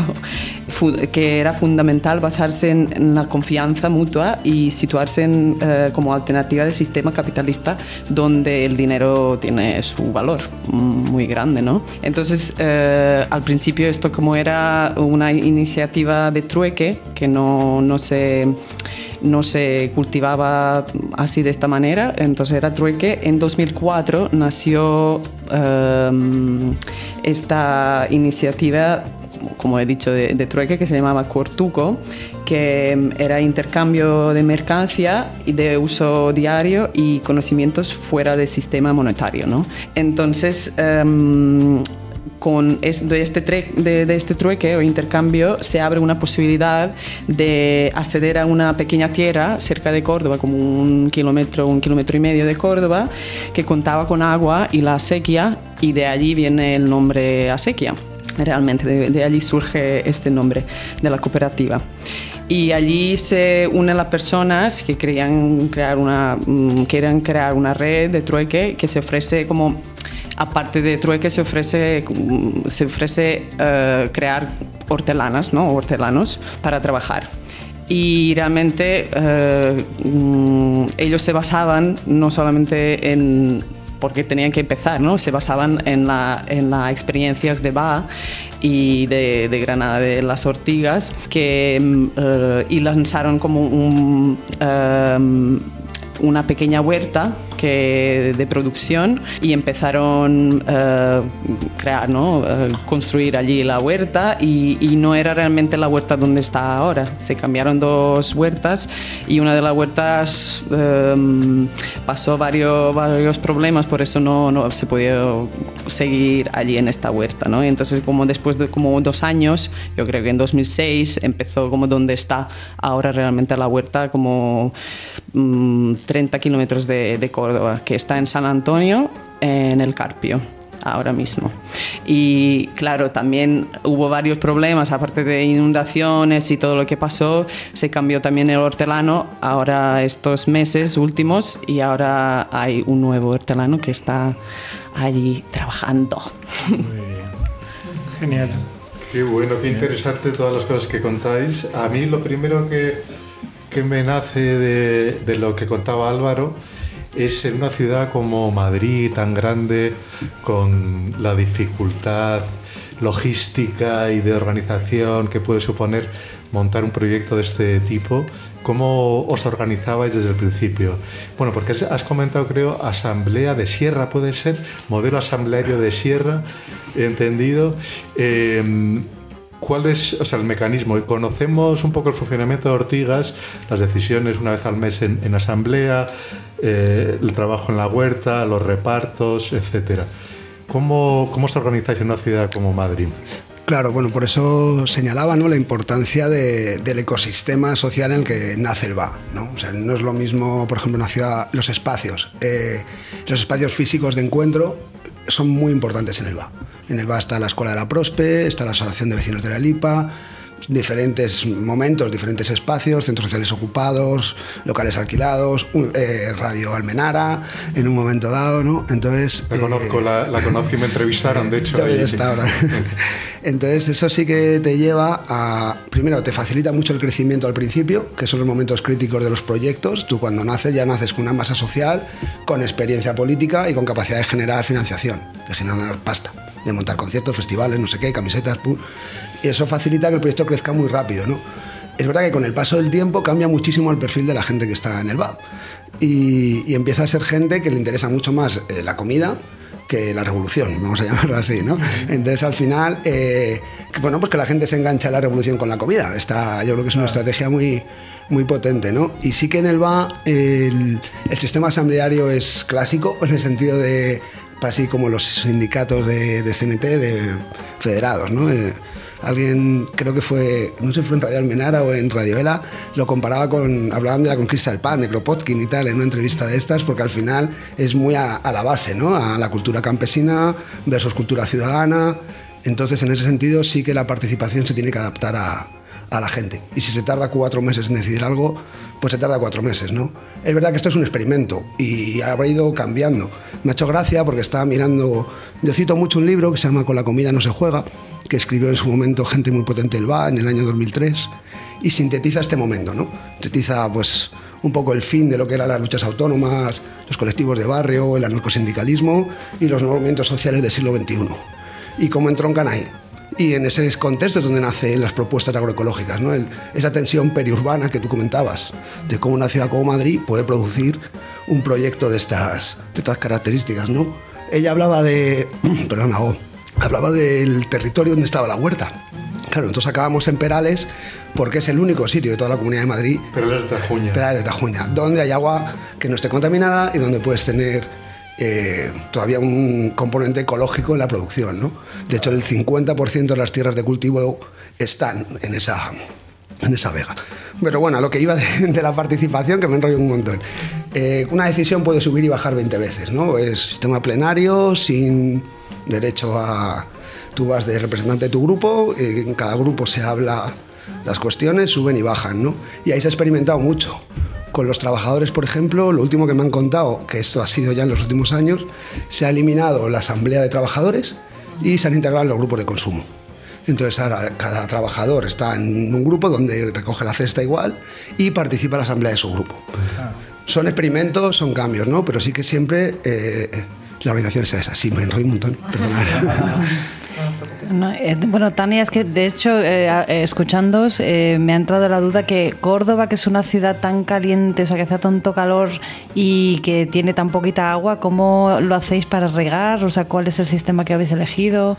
que era fundamental basarse en, en la confianza mutua y situarse en, eh, como alternativa del sistema capitalista donde el dinero tiene su valor muy grande, ¿no? Entonces, eh, al principio esto como era una iniciativa de trueque que no, no se... no se cultivaba así de esta manera, entonces era trueque. En dos mil cuatro nació um, esta iniciativa, como he dicho, de, de trueque que se llamaba Cortuco, que era intercambio de mercancía y de uso diario y conocimientos fuera del sistema monetario, ¿no? Entonces, um, con este, de, de este trueque o intercambio se abre una posibilidad de acceder a una pequeña tierra cerca de Córdoba, como un kilómetro, un kilómetro y medio de Córdoba, que contaba con agua y la acequia, y de allí viene el nombre acequia. Realmente de, de allí surge este nombre de la cooperativa. Y allí se unen las personas que querían crear una, querían crear una red de trueque que se ofrece como... Aparte de trueque se ofrece, se ofrece uh, crear hortelanas, ¿no? hortelanos para trabajar. Y realmente uh, um, ellos se basaban no solamente en... porque tenían que empezar, ¿no? Se basaban en las en la experiencias de V A y de, de Granada de las Ortigas, que, uh, y lanzaron como un... Um, una pequeña huerta que, de producción y empezaron a uh, crear, ¿no? Uh, construir allí la huerta y, y no era realmente la huerta donde está ahora. Se cambiaron dos huertas y una de las huertas um, pasó varios, varios problemas, por eso no, no se podía seguir allí en esta huerta, ¿no? Y entonces como después de como dos años, yo creo que en dos mil seis empezó como donde está ahora realmente la huerta, como um, treinta kilómetros de, de Córdoba, que está en San Antonio, en el Carpio, ahora mismo. Y claro, también hubo varios problemas, aparte de inundaciones y todo lo que pasó, se cambió también el hortelano ahora estos meses últimos y ahora hay un nuevo hortelano que está allí trabajando. Muy bien. Genial. Qué bueno, qué interesante todas las cosas que contáis. A mí lo primero que, que me nace de, de lo que contaba Álvaro es en una ciudad como Madrid, tan grande, con la dificultad logística y de organización que puede suponer montar un proyecto de este tipo. ¿Cómo os organizabais desde el principio? Bueno, porque has comentado, creo, asamblea de sierra, ¿puede ser? Modelo asambleario de sierra, entendido. Eh, ¿Cuál es, o sea, el mecanismo? Conocemos un poco el funcionamiento de Ortigas, las decisiones una vez al mes en, en asamblea, eh, el trabajo en la huerta, los repartos, etcétera. ¿Cómo, cómo os organizáis en una ciudad como Madrid? Claro, bueno, por eso señalaba, ¿no?, la importancia de, del ecosistema social en el que nace el V A, ¿no? O sea, no es lo mismo, por ejemplo, en una ciudad, los espacios, eh, los espacios físicos de encuentro son muy importantes en el V A. En el V A está la Escuela de la Prospe, está la Asociación de Vecinos de la Lipa, diferentes momentos, diferentes espacios, centros sociales ocupados, locales alquilados, eh, Radio Almenara en un momento dado, ¿no? Entonces... La conozco, eh, la, la conocí y me entrevistaron, de hecho. Todavía está ahora. Entonces eso sí que te lleva a... Primero, te facilita mucho el crecimiento al principio, que son los momentos críticos de los proyectos. Tú cuando naces ya naces con una masa social, con experiencia política y con capacidad de generar financiación, de generar pasta, de montar conciertos, festivales, no sé qué, camisetas, pum. Y eso facilita que el proyecto crezca muy rápido, ¿no? Es verdad que con el paso del tiempo cambia muchísimo el perfil de la gente que está en el V A. Y, y empieza a ser gente que le interesa mucho más eh, la comida que la revolución, vamos a llamarlo así, ¿no? Entonces, al final, eh, bueno, pues que la gente se engancha a la revolución con la comida. Está, yo creo que es una estrategia muy, muy potente, ¿no? Y sí que en el V A el, el sistema asambleario es clásico, en el sentido de, así como los sindicatos de, de C N T, de federados, ¿no? Eh, Alguien, creo que fue, no sé si fue en Radio Almenara o en Radio Ela, lo comparaba con, hablaban de la conquista del pan, de Kropotkin y tal, en una entrevista de estas, porque al final es muy a, a la base, ¿no? A la cultura campesina versus cultura ciudadana. Entonces, en ese sentido, sí que la participación se tiene que adaptar a, a la gente. Y si se tarda cuatro meses en decidir algo, pues se tarda cuatro meses, ¿no? Es verdad que esto es un experimento y habrá ido cambiando. Me ha hecho gracia porque estaba mirando, yo cito mucho un libro que se llama Con la comida no se juega, que escribió en su momento gente muy potente del V A en el año dos mil tres, y sintetiza este momento, ¿no? Sintetiza, pues, un poco el fin de lo que eran las luchas autónomas, los colectivos de barrio, el anarcosindicalismo y los movimientos sociales del siglo veintiuno. Y cómo entroncan ahí. Y en ese contexto es donde nacen las propuestas agroecológicas, ¿no? El, esa tensión periurbana que tú comentabas, de cómo una ciudad como Madrid puede producir un proyecto de estas, de estas características, ¿no? Ella hablaba de... Perdón, hago... Hablaba del territorio donde estaba la huerta. Claro, entonces acabamos en Perales porque es el único sitio de toda la Comunidad de Madrid. Perales de Tajuña. Perales de Tajuña, donde hay agua que no esté contaminada y donde puedes tener eh, todavía un componente ecológico en la producción, ¿no? De hecho, el cincuenta por ciento de las tierras de cultivo están en esa, en esa vega. Pero bueno, a lo que iba de, de la participación, que me enrollo un montón. Eh, una decisión puede subir y bajar veinte veces, ¿no? Es sistema plenario, sin derecho a... Tú vas de representante de tu grupo, en cada grupo se habla las cuestiones, suben y bajan, ¿no? Y ahí se ha experimentado mucho. Con los trabajadores, por ejemplo, lo último que me han contado, que esto ha sido ya en los últimos años, se ha eliminado la asamblea de trabajadores y se han integrado en los grupos de consumo. Entonces ahora cada trabajador está en un grupo donde recoge la cesta igual y participa en la asamblea de su grupo. Son experimentos, son cambios, ¿no? Pero sí que siempre... Eh, la organización es esa. Sí, me enrollo un montón. Perdonad. No, eh, bueno, Tania, es que de hecho, eh, eh, escuchándoos, eh, me ha entrado la duda que Córdoba, que es una ciudad tan caliente, o sea, que hace tanto calor y que tiene tan poquita agua, ¿cómo lo hacéis para regar? O sea, ¿cuál es el sistema que habéis elegido?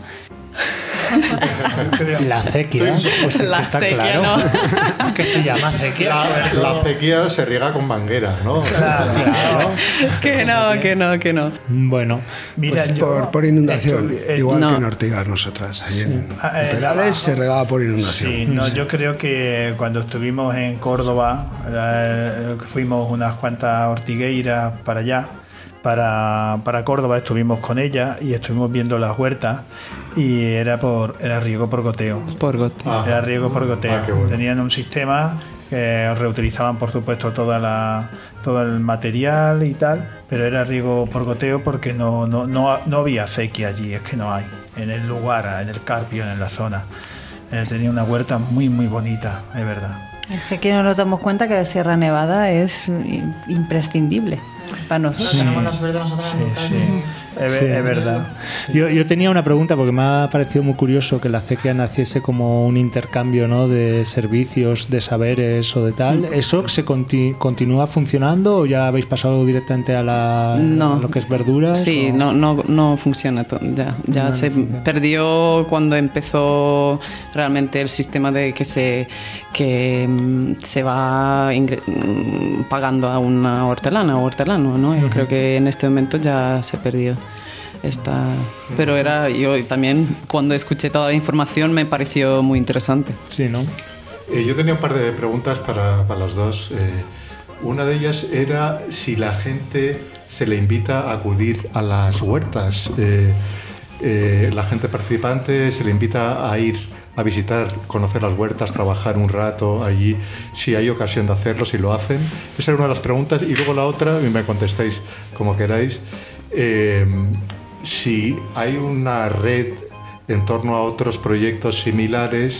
La acequia, pues La está acequia, claro. ¿no? ¿Qué se llama acequia? La, la acequia se riega con manguera, ¿no? Claro, claro. Que no, que no, que no. Bueno, Mira, Pues yo- por, por inundación, hecho, eh, igual no. que en Ortigas nosotras. Ahí en, Ah, en eh, Perales abajo. se regaba por inundación. Sí, no, yo creo que cuando estuvimos en Córdoba, eh, fuimos unas cuantas ortigueiras para allá, para, para Córdoba, estuvimos con ella y estuvimos viendo las huertas y era por era riego por goteo. Por goteo. Ah. Era riego por goteo. Ah, qué bueno. Tenían un sistema que reutilizaban, por supuesto, toda la, todo el material y tal, pero era riego por goteo porque no, no, no, no había acequia allí, es que no hay. En el lugar, en el Carpio, en la zona. Eh, tenía una huerta muy, muy bonita, de verdad. Es que aquí no nos damos cuenta que la Sierra Nevada es im- imprescindible para nosotros. No tenemos la suerte nosotros. Sí, sí, es, Sí. es verdad. Yo, yo tenía una pregunta porque me ha parecido muy curioso que la acequia naciese como un intercambio, ¿no?, de servicios, de saberes o de tal. ¿Eso se conti- continúa funcionando o ya habéis pasado directamente a, la, No. a lo que es verduras? Sí, o- no, no, no funciona to- ya. Ya No, se no funciona. perdió cuando empezó realmente el sistema de que se que mm, se va ingre- mm, pagando a una hortelana o hortelano, ¿no? Yo creo que en este momento ya se perdió. Esta, pero era yo también cuando escuché toda la información me pareció muy interesante. Sí, ¿no? Eh, yo tenía un par de preguntas para, para los dos. Eh, una de ellas era si la gente se le invita a acudir a las huertas. Eh, eh, la gente participante se le invita a ir a visitar, conocer las huertas, trabajar un rato allí, si hay ocasión de hacerlo, si lo hacen. Esa era una de las preguntas. Y luego la otra, y me contestáis como queráis, eh, si hay una red en torno a otros proyectos similares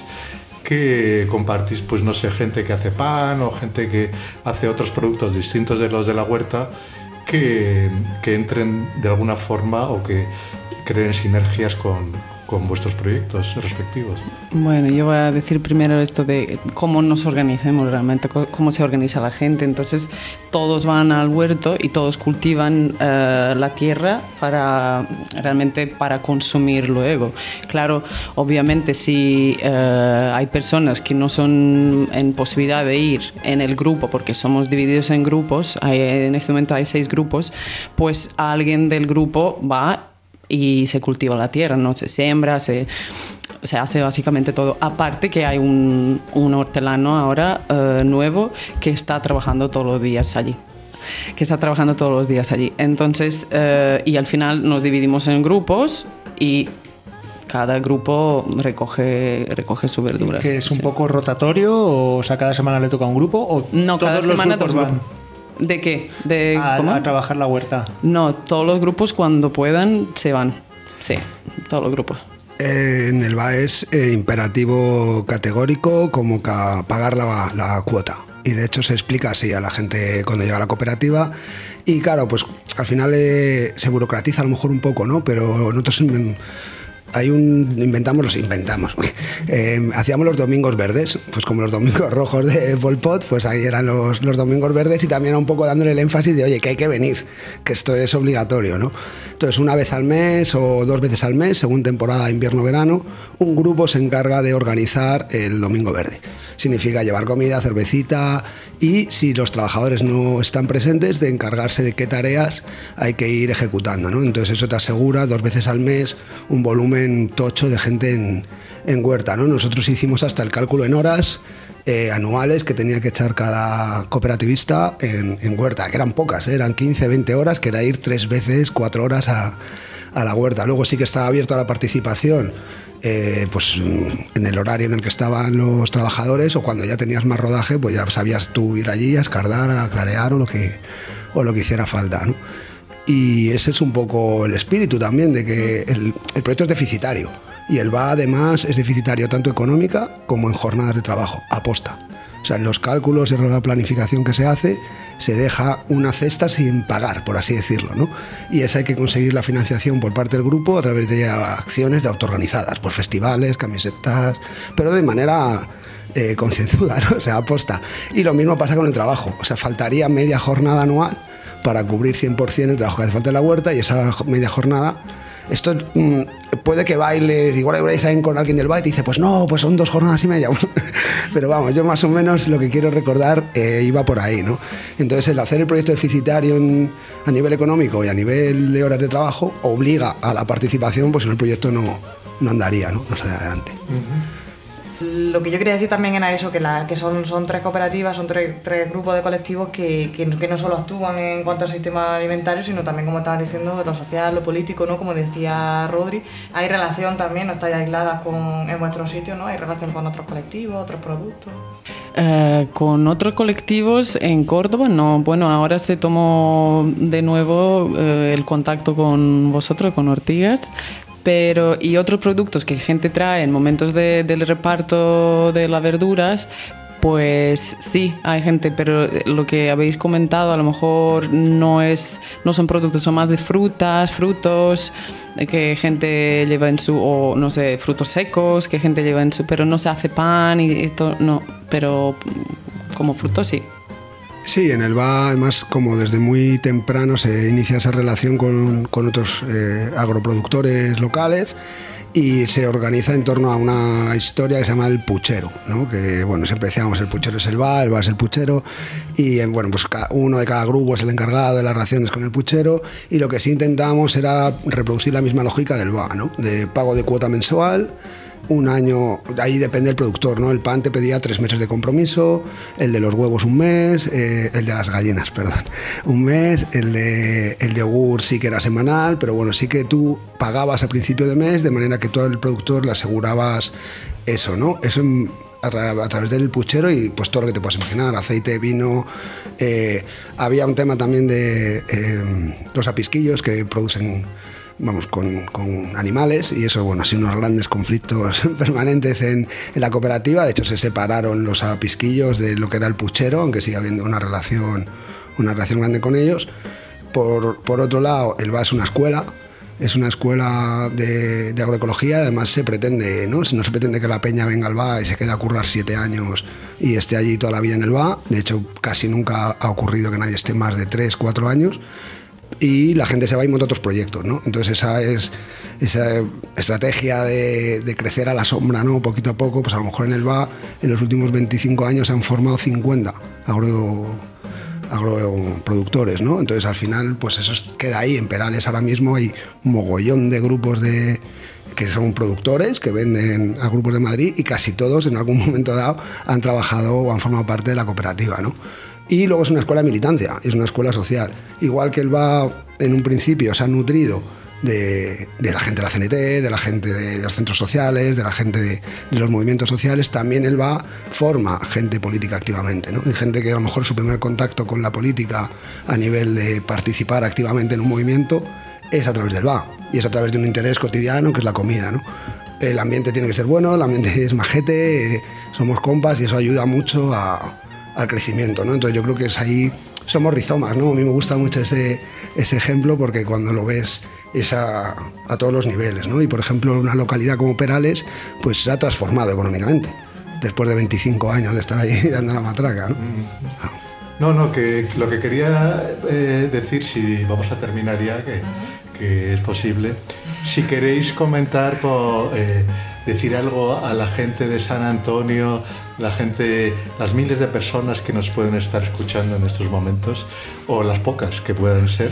que compartís, pues no sé, gente que hace pan o gente que hace otros productos distintos de los de la huerta que, que entren de alguna forma o que creen sinergias con, con vuestros proyectos respectivos. Bueno, yo voy a decir primero esto de cómo nos organizamos realmente, co- cómo se organiza la gente. Entonces, todos van al huerto y todos cultivan eh, la tierra para realmente para consumir luego. Claro, obviamente si eh, hay personas que no son en posibilidad de ir en el grupo, porque somos divididos en grupos, hay, en este momento hay seis grupos, pues alguien del grupo va y se cultiva la tierra, no se siembra, se, se hace básicamente todo. Aparte que hay un, un hortelano ahora eh, nuevo que está trabajando todos los días allí. Que está trabajando todos los días allí. Entonces, eh, y al final nos dividimos en grupos y cada grupo recoge, recoge su verdura. ¿Que es un Sí. poco rotatorio o sea, cada semana le toca a un grupo o No, cada todos los semana grupos dos van grupos. ¿De qué? ¿De a, cómo? a trabajar la huerta? No, todos los grupos cuando puedan se van. Sí, todos los grupos. Eh, en el B A es eh, imperativo categórico como ca- pagar la, la cuota. Y de hecho se explica así a la gente cuando llega a la cooperativa. Y claro, pues al final eh, se burocratiza a lo mejor un poco, ¿no? Pero nosotros mm, hay un inventamos los inventamos eh, hacíamos los domingos verdes, pues como los domingos rojos de Pol Pot, pues ahí eran los, los domingos verdes y también un poco dándole el énfasis de oye, que hay que venir, que esto es obligatorio, ¿no? Entonces una vez al mes o dos veces al mes, según temporada invierno-verano, un grupo se encarga de organizar el domingo verde. Significa llevar comida, cervecita y si los trabajadores no están presentes, de encargarse de qué tareas hay que ir ejecutando, ¿no? Entonces eso te asegura dos veces al mes un volumen tocho de gente en, en huerta, ¿no? Nosotros hicimos hasta el cálculo en horas eh, anuales que tenía que echar cada cooperativista en, en huerta, que eran pocas, ¿eh? Eran quince, veinte horas, que era ir tres veces, cuatro horas a, a la huerta. Luego sí que estaba abierto a la participación. Eh, pues en el horario en el que estaban los trabajadores o cuando ya tenías más rodaje, pues ya sabías tú ir allí a escardar, a clarear o lo que, o lo que hiciera falta, ¿no? Y ese es un poco el espíritu también de que el, el proyecto es deficitario y el B A además es deficitario tanto económica como en jornadas de trabajo, aposta. O sea, en los cálculos y en la planificación que se hace, se deja una cesta sin pagar, por así decirlo, ¿no? Y esa hay que conseguir la financiación por parte del grupo a través de acciones de autoorganizadas, por festivales, camisetas, pero de manera eh, concienzuda, ¿no? O sea, aposta. Y lo mismo pasa con el trabajo. O sea, faltaría media jornada anual para cubrir cien por ciento el trabajo que hace falta en la huerta, y esa media jornada... Esto mmm, puede que bailes, igual bailes ahí con alguien del baile y dice, pues no, pues son dos jornadas y media. Pero vamos, yo más o menos lo que quiero recordar eh, iba por ahí, ¿no? Entonces el hacer el proyecto deficitario en, a nivel económico y a nivel de horas de trabajo obliga a la participación, pues si no el proyecto no, no andaría, ¿no? No sale adelante. Uh-huh. Lo que yo quería decir también era eso, que, la, que son, son tres cooperativas, son tres, tres grupos de colectivos que, que, que no solo actúan en cuanto al sistema alimentario, sino también, como estabas diciendo, de lo social, lo político, ¿no? Como decía Rodri, hay relación también, no estáis aisladas con, en vuestro sitio, ¿no? Hay relación con otros colectivos, otros productos. Eh, con otros colectivos en Córdoba, no. Bueno, ahora se tomó de nuevo eh, el contacto con vosotros, con Ortigas. Pero, y otros productos que gente trae en momentos de, del reparto de las verduras, pues sí, hay gente, pero lo que habéis comentado a lo mejor no es, no son productos, son más de frutas, frutos que gente lleva en su, o no sé, frutos secos que gente lleva en su, pero no se hace pan y esto, no, pero como frutos sí. Sí, en el V A, además, como desde muy temprano se inicia esa relación con, con otros eh, agroproductores locales y se organiza en torno a una historia que se llama el puchero, ¿no? Que, bueno, siempre decíamos el puchero es el V A, el V A es el puchero, y bueno, pues uno de cada grupo es el encargado de las raciones con el puchero, y lo que sí intentamos era reproducir la misma lógica del V A, ¿no? De pago de cuota mensual. Un año, ahí depende del productor, ¿no? El pan te pedía tres meses de compromiso, el de los huevos un mes, eh, el de las gallinas, perdón, un mes, el de el de yogur sí que era semanal, pero bueno, sí que tú pagabas a principio de mes, de manera que tú al productor le asegurabas eso, ¿no? Eso en, a, a través del puchero y pues todo lo que te puedas imaginar, aceite, vino, eh, había un tema también de eh, los apisquillos que producen, vamos, con, con animales, y eso, bueno, ha sido unos grandes conflictos permanentes en, en la cooperativa. De hecho, se separaron los apisquillos de lo que era el puchero, aunque sigue habiendo una relación, una relación grande con ellos. Por, por otro lado, el V A es una escuela, es una escuela de, de agroecología. Además se pretende, ¿no? No se pretende que la peña venga al V A y se quede a currar siete años y esté allí toda la vida en el V A. De hecho, casi nunca ha ocurrido que nadie esté más de tres, cuatro años. Y la gente se va y monta otros proyectos, ¿no? Entonces esa es esa estrategia de, de crecer a la sombra, ¿no? Poquito a poco, pues a lo mejor en el V A en los últimos veinticinco años se han formado cincuenta agro, agroproductores, ¿no? Entonces al final pues eso queda ahí. En Perales ahora mismo hay un mogollón de grupos de que son productores que venden a grupos de Madrid, y casi todos en algún momento dado han trabajado o han formado parte de la cooperativa, ¿no? Y luego es una escuela de militancia, es una escuela social. Igual que el V A en un principio se ha nutrido de, de la gente de la C N T, de la gente de los centros sociales, de la gente de, de los movimientos sociales, también el V A forma gente política activamente, ¿no? Hay gente que a lo mejor su primer contacto con la política a nivel de participar activamente en un movimiento es a través del V A, y es a través de un interés cotidiano que es la comida, ¿no? El ambiente tiene que ser bueno, el ambiente es majete, eh, somos compas, y eso ayuda mucho a... al crecimiento, ¿no? Entonces yo creo que es ahí, somos rizomas, ¿no? A mí me gusta mucho ese, ese ejemplo, porque cuando lo ves es a, a todos los niveles, ¿no? Y por ejemplo una localidad como Perales pues se ha transformado económicamente después de veinticinco años de estar ahí dando la matraca, ¿no? Ah. No, no, que lo que quería eh, decir, si vamos a terminar ya, que, que es posible, si queréis comentar, por, eh, decir algo a la gente de San Antonio, la gente, las miles de personas que nos pueden estar escuchando en estos momentos, o las pocas que puedan ser,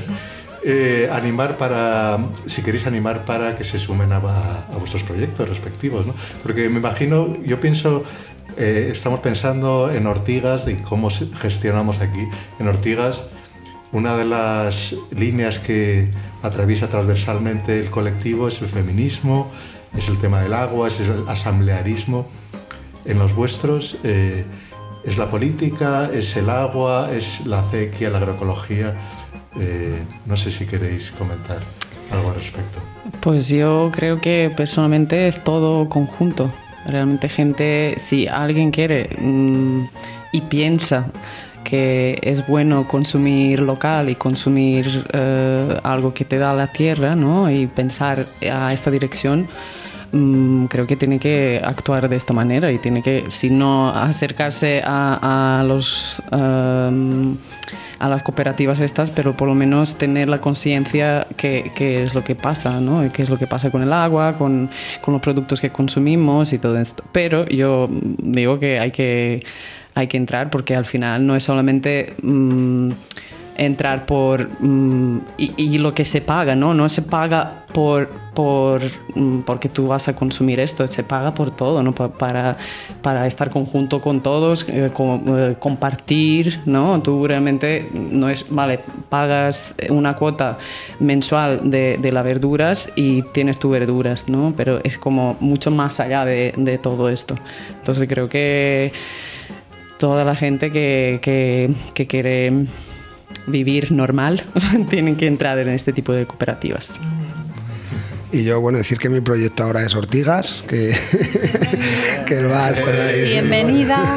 eh, animar para, si queréis animar para que se sumen a, a vuestros proyectos respectivos, ¿no? Porque me imagino, yo pienso, eh, estamos pensando en Ortigas, de cómo gestionamos aquí. En Ortigas, una de las líneas que atraviesa transversalmente el colectivo es el feminismo, es el tema del agua, es el asamblearismo. En los vuestros eh, es la política, es el agua, es la acequia, la agroecología. Eh, no sé si queréis comentar algo al respecto. Pues yo creo que personalmente es todo conjunto. Realmente gente, si alguien quiere mmm, y piensa que es bueno consumir local y consumir eh, algo que te da la tierra, ¿no? Y pensar a esta dirección, mmm, creo que tiene que actuar de esta manera y tiene que, si no acercarse a, a los... Um, a las cooperativas estas, pero por lo menos tener la conciencia que, que es lo que pasa, ¿no? Qué es lo que pasa con el agua, con, con los productos que consumimos y todo esto. Pero yo digo que hay que, hay que entrar, porque al final no es solamente mmm, entrar por mmm, y, y lo que se paga, ¿no? No se paga por, por porque tú vas a consumir esto, se paga por todo, ¿no? Para, para estar conjunto con todos, eh, con, eh, compartir, ¿no? Tú realmente no es, vale, pagas una cuota mensual de, de las verduras y tienes tus verduras, ¿no? Pero es como mucho más allá de, de todo esto. Entonces creo que toda la gente que, que, que quiere vivir normal tienen que entrar en este tipo de cooperativas. Y yo, bueno, decir que mi proyecto ahora es Ortigas, que, que lo va a estar ahí. Bienvenida.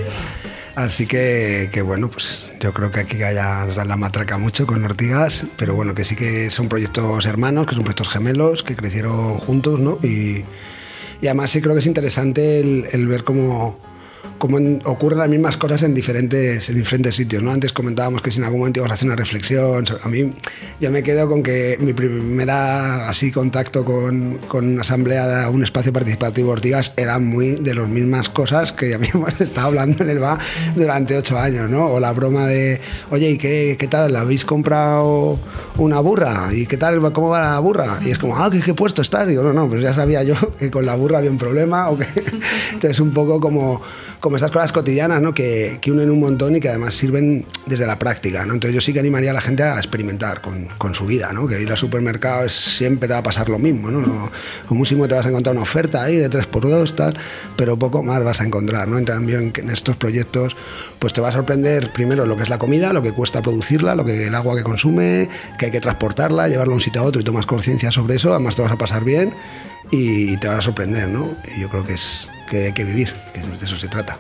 Así que, que, bueno, pues yo creo que aquí ya nos dan la matraca mucho con Ortigas, pero bueno, que sí que son proyectos hermanos, que son proyectos gemelos, que crecieron juntos, ¿no? Y, y además sí creo que es interesante el, el ver cómo... como en, ocurren las mismas cosas en diferentes, en diferentes sitios, ¿no? Antes comentábamos que si en algún momento íbamos a hacer una reflexión, a mí yo me quedo con que mi primera así contacto con, con una asamblea, un espacio participativo Ortigas, era muy de las mismas cosas que ya hemos estado hablando en el B A durante ocho años, ¿no? O la broma de, oye, ¿y qué, qué tal? ¿Habéis comprado una burra? ¿Y qué tal? ¿Cómo va la burra? Y es como, ah, ¿qué, qué puesto estás? Y digo, no, no, pues ya sabía yo que con la burra había un problema, o que... Entonces un poco como... como esas cosas cotidianas, ¿no? que, que unen un montón y que además sirven desde la práctica, ¿no? Entonces yo sí que animaría a la gente a experimentar con, con su vida, ¿no? Que ir al supermercado es, siempre te va a pasar lo mismo, ¿no? No, como último te vas a encontrar una oferta ahí de tres por dos, tal, pero poco más vas a encontrar, ¿no? En cambio, en, en estos proyectos pues te va a sorprender primero lo que es la comida, lo que cuesta producirla, lo que el agua que consume, que hay que transportarla, llevarla de un sitio a otro, y tomas conciencia sobre eso, además te vas a pasar bien y te vas a sorprender, ¿no? Y yo creo que es que hay que vivir, que de eso se trata.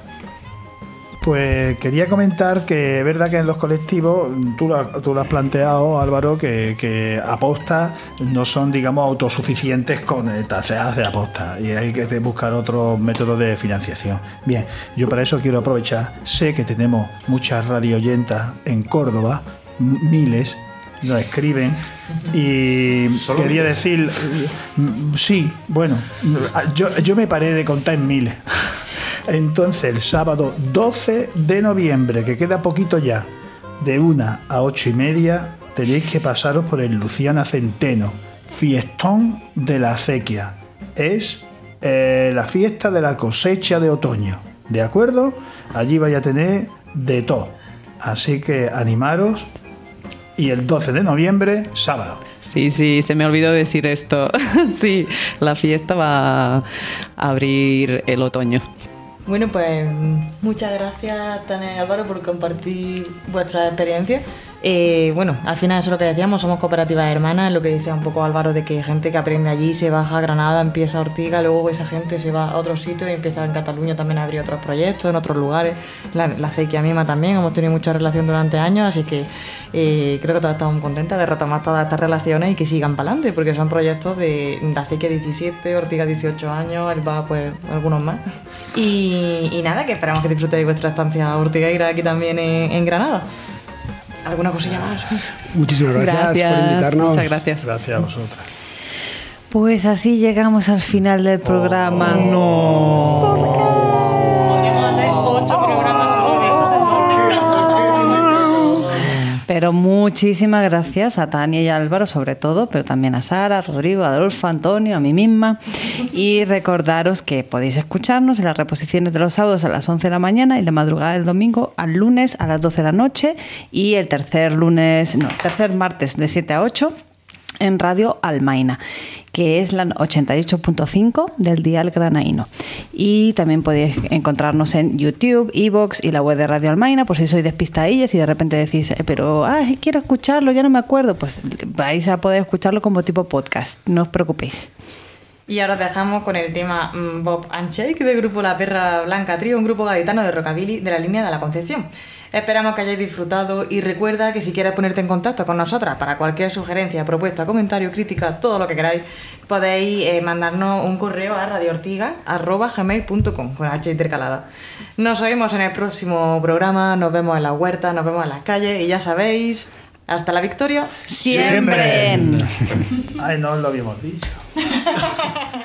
Pues quería comentar que es verdad que en los colectivos, tú lo, tú lo has planteado, Álvaro, que, que aposta no son, digamos, autosuficientes con taseas de aposta y hay que buscar otros métodos de financiación. Bien, yo para eso quiero aprovechar, sé que tenemos muchas radioyentas en Córdoba, miles, nos escriben y ¿Solo quería miles? decir, sí, bueno, yo, yo me paré de contar en miles. Entonces el sábado doce de noviembre, que queda poquito ya, de una a ocho y media, tenéis que pasaros por el Luciana Centeno, fiestón de la acequia. Es eh, la fiesta de la cosecha de otoño, ¿de acuerdo? Allí vais a tener de todo, así que animaros. Y el doce de noviembre, sábado. Sí, sí, se me olvidó decir esto. Sí, la fiesta va a abrir el otoño. Bueno, pues muchas gracias, Tania y Álvaro, por compartir vuestra experiencia. Eh, bueno, al final eso es lo que decíamos, somos cooperativas hermanas, lo que decía un poco Álvaro, de que gente que aprende allí se baja a Granada, empieza a Ortiga, luego esa gente se va a otros sitios y empieza en Cataluña también a abrir otros proyectos, en otros lugares. La, la acequia misma también, hemos tenido mucha relación durante años, así que eh, creo que todas estamos contentas de retomar todas estas relaciones y que sigan para adelante, porque son proyectos de la acequia diecisiete, Ortiga dieciocho años, el B A pues algunos más. Y, y nada, que esperamos que disfrutéis vuestra estancia ortigueira aquí también en, en Granada. ¿Alguna cosilla más? Muchísimas gracias, Gracias, por invitarnos. muchas gracias. Gracias a vosotras. Pues así llegamos al final del programa. No. Ocho programas. Pero muchísimas gracias a Tania y a Álvaro sobre todo, pero también a Sara, a Rodrigo, a Adolfo, a Antonio, a mí misma. Y recordaros que podéis escucharnos en las reposiciones de los sábados a las once de la mañana y la madrugada del domingo al lunes a las doce de la noche y el tercer lunes, no, tercer martes de siete a ocho en Radio Almaina, que es la ochenta y ocho punto cinco del dial granaíno. Y también podéis encontrarnos en YouTube, iVoox y la web de Radio Almaina, por si sois despistadillas y de repente decís, eh, pero ay, quiero escucharlo, ya no me acuerdo, pues vais a poder escucharlo como tipo podcast, no os preocupéis. Y ahora dejamos con el tema mm, Bob and Shake del grupo La Perra Blanca Trío, un grupo gaditano de rockabilly de la línea de la Concepción. Esperamos que hayáis disfrutado y recuerda que si quieres ponerte en contacto con nosotras para cualquier sugerencia, propuesta, comentario, crítica, todo lo que queráis, podéis eh, mandarnos un correo a radioortiga arroba gmail punto com con H intercalada. Nos oímos en el próximo programa, nos vemos en la huerta, nos vemos en las calles y ya sabéis, hasta la victoria ¡Siempre! Ay, no os lo habíamos dicho.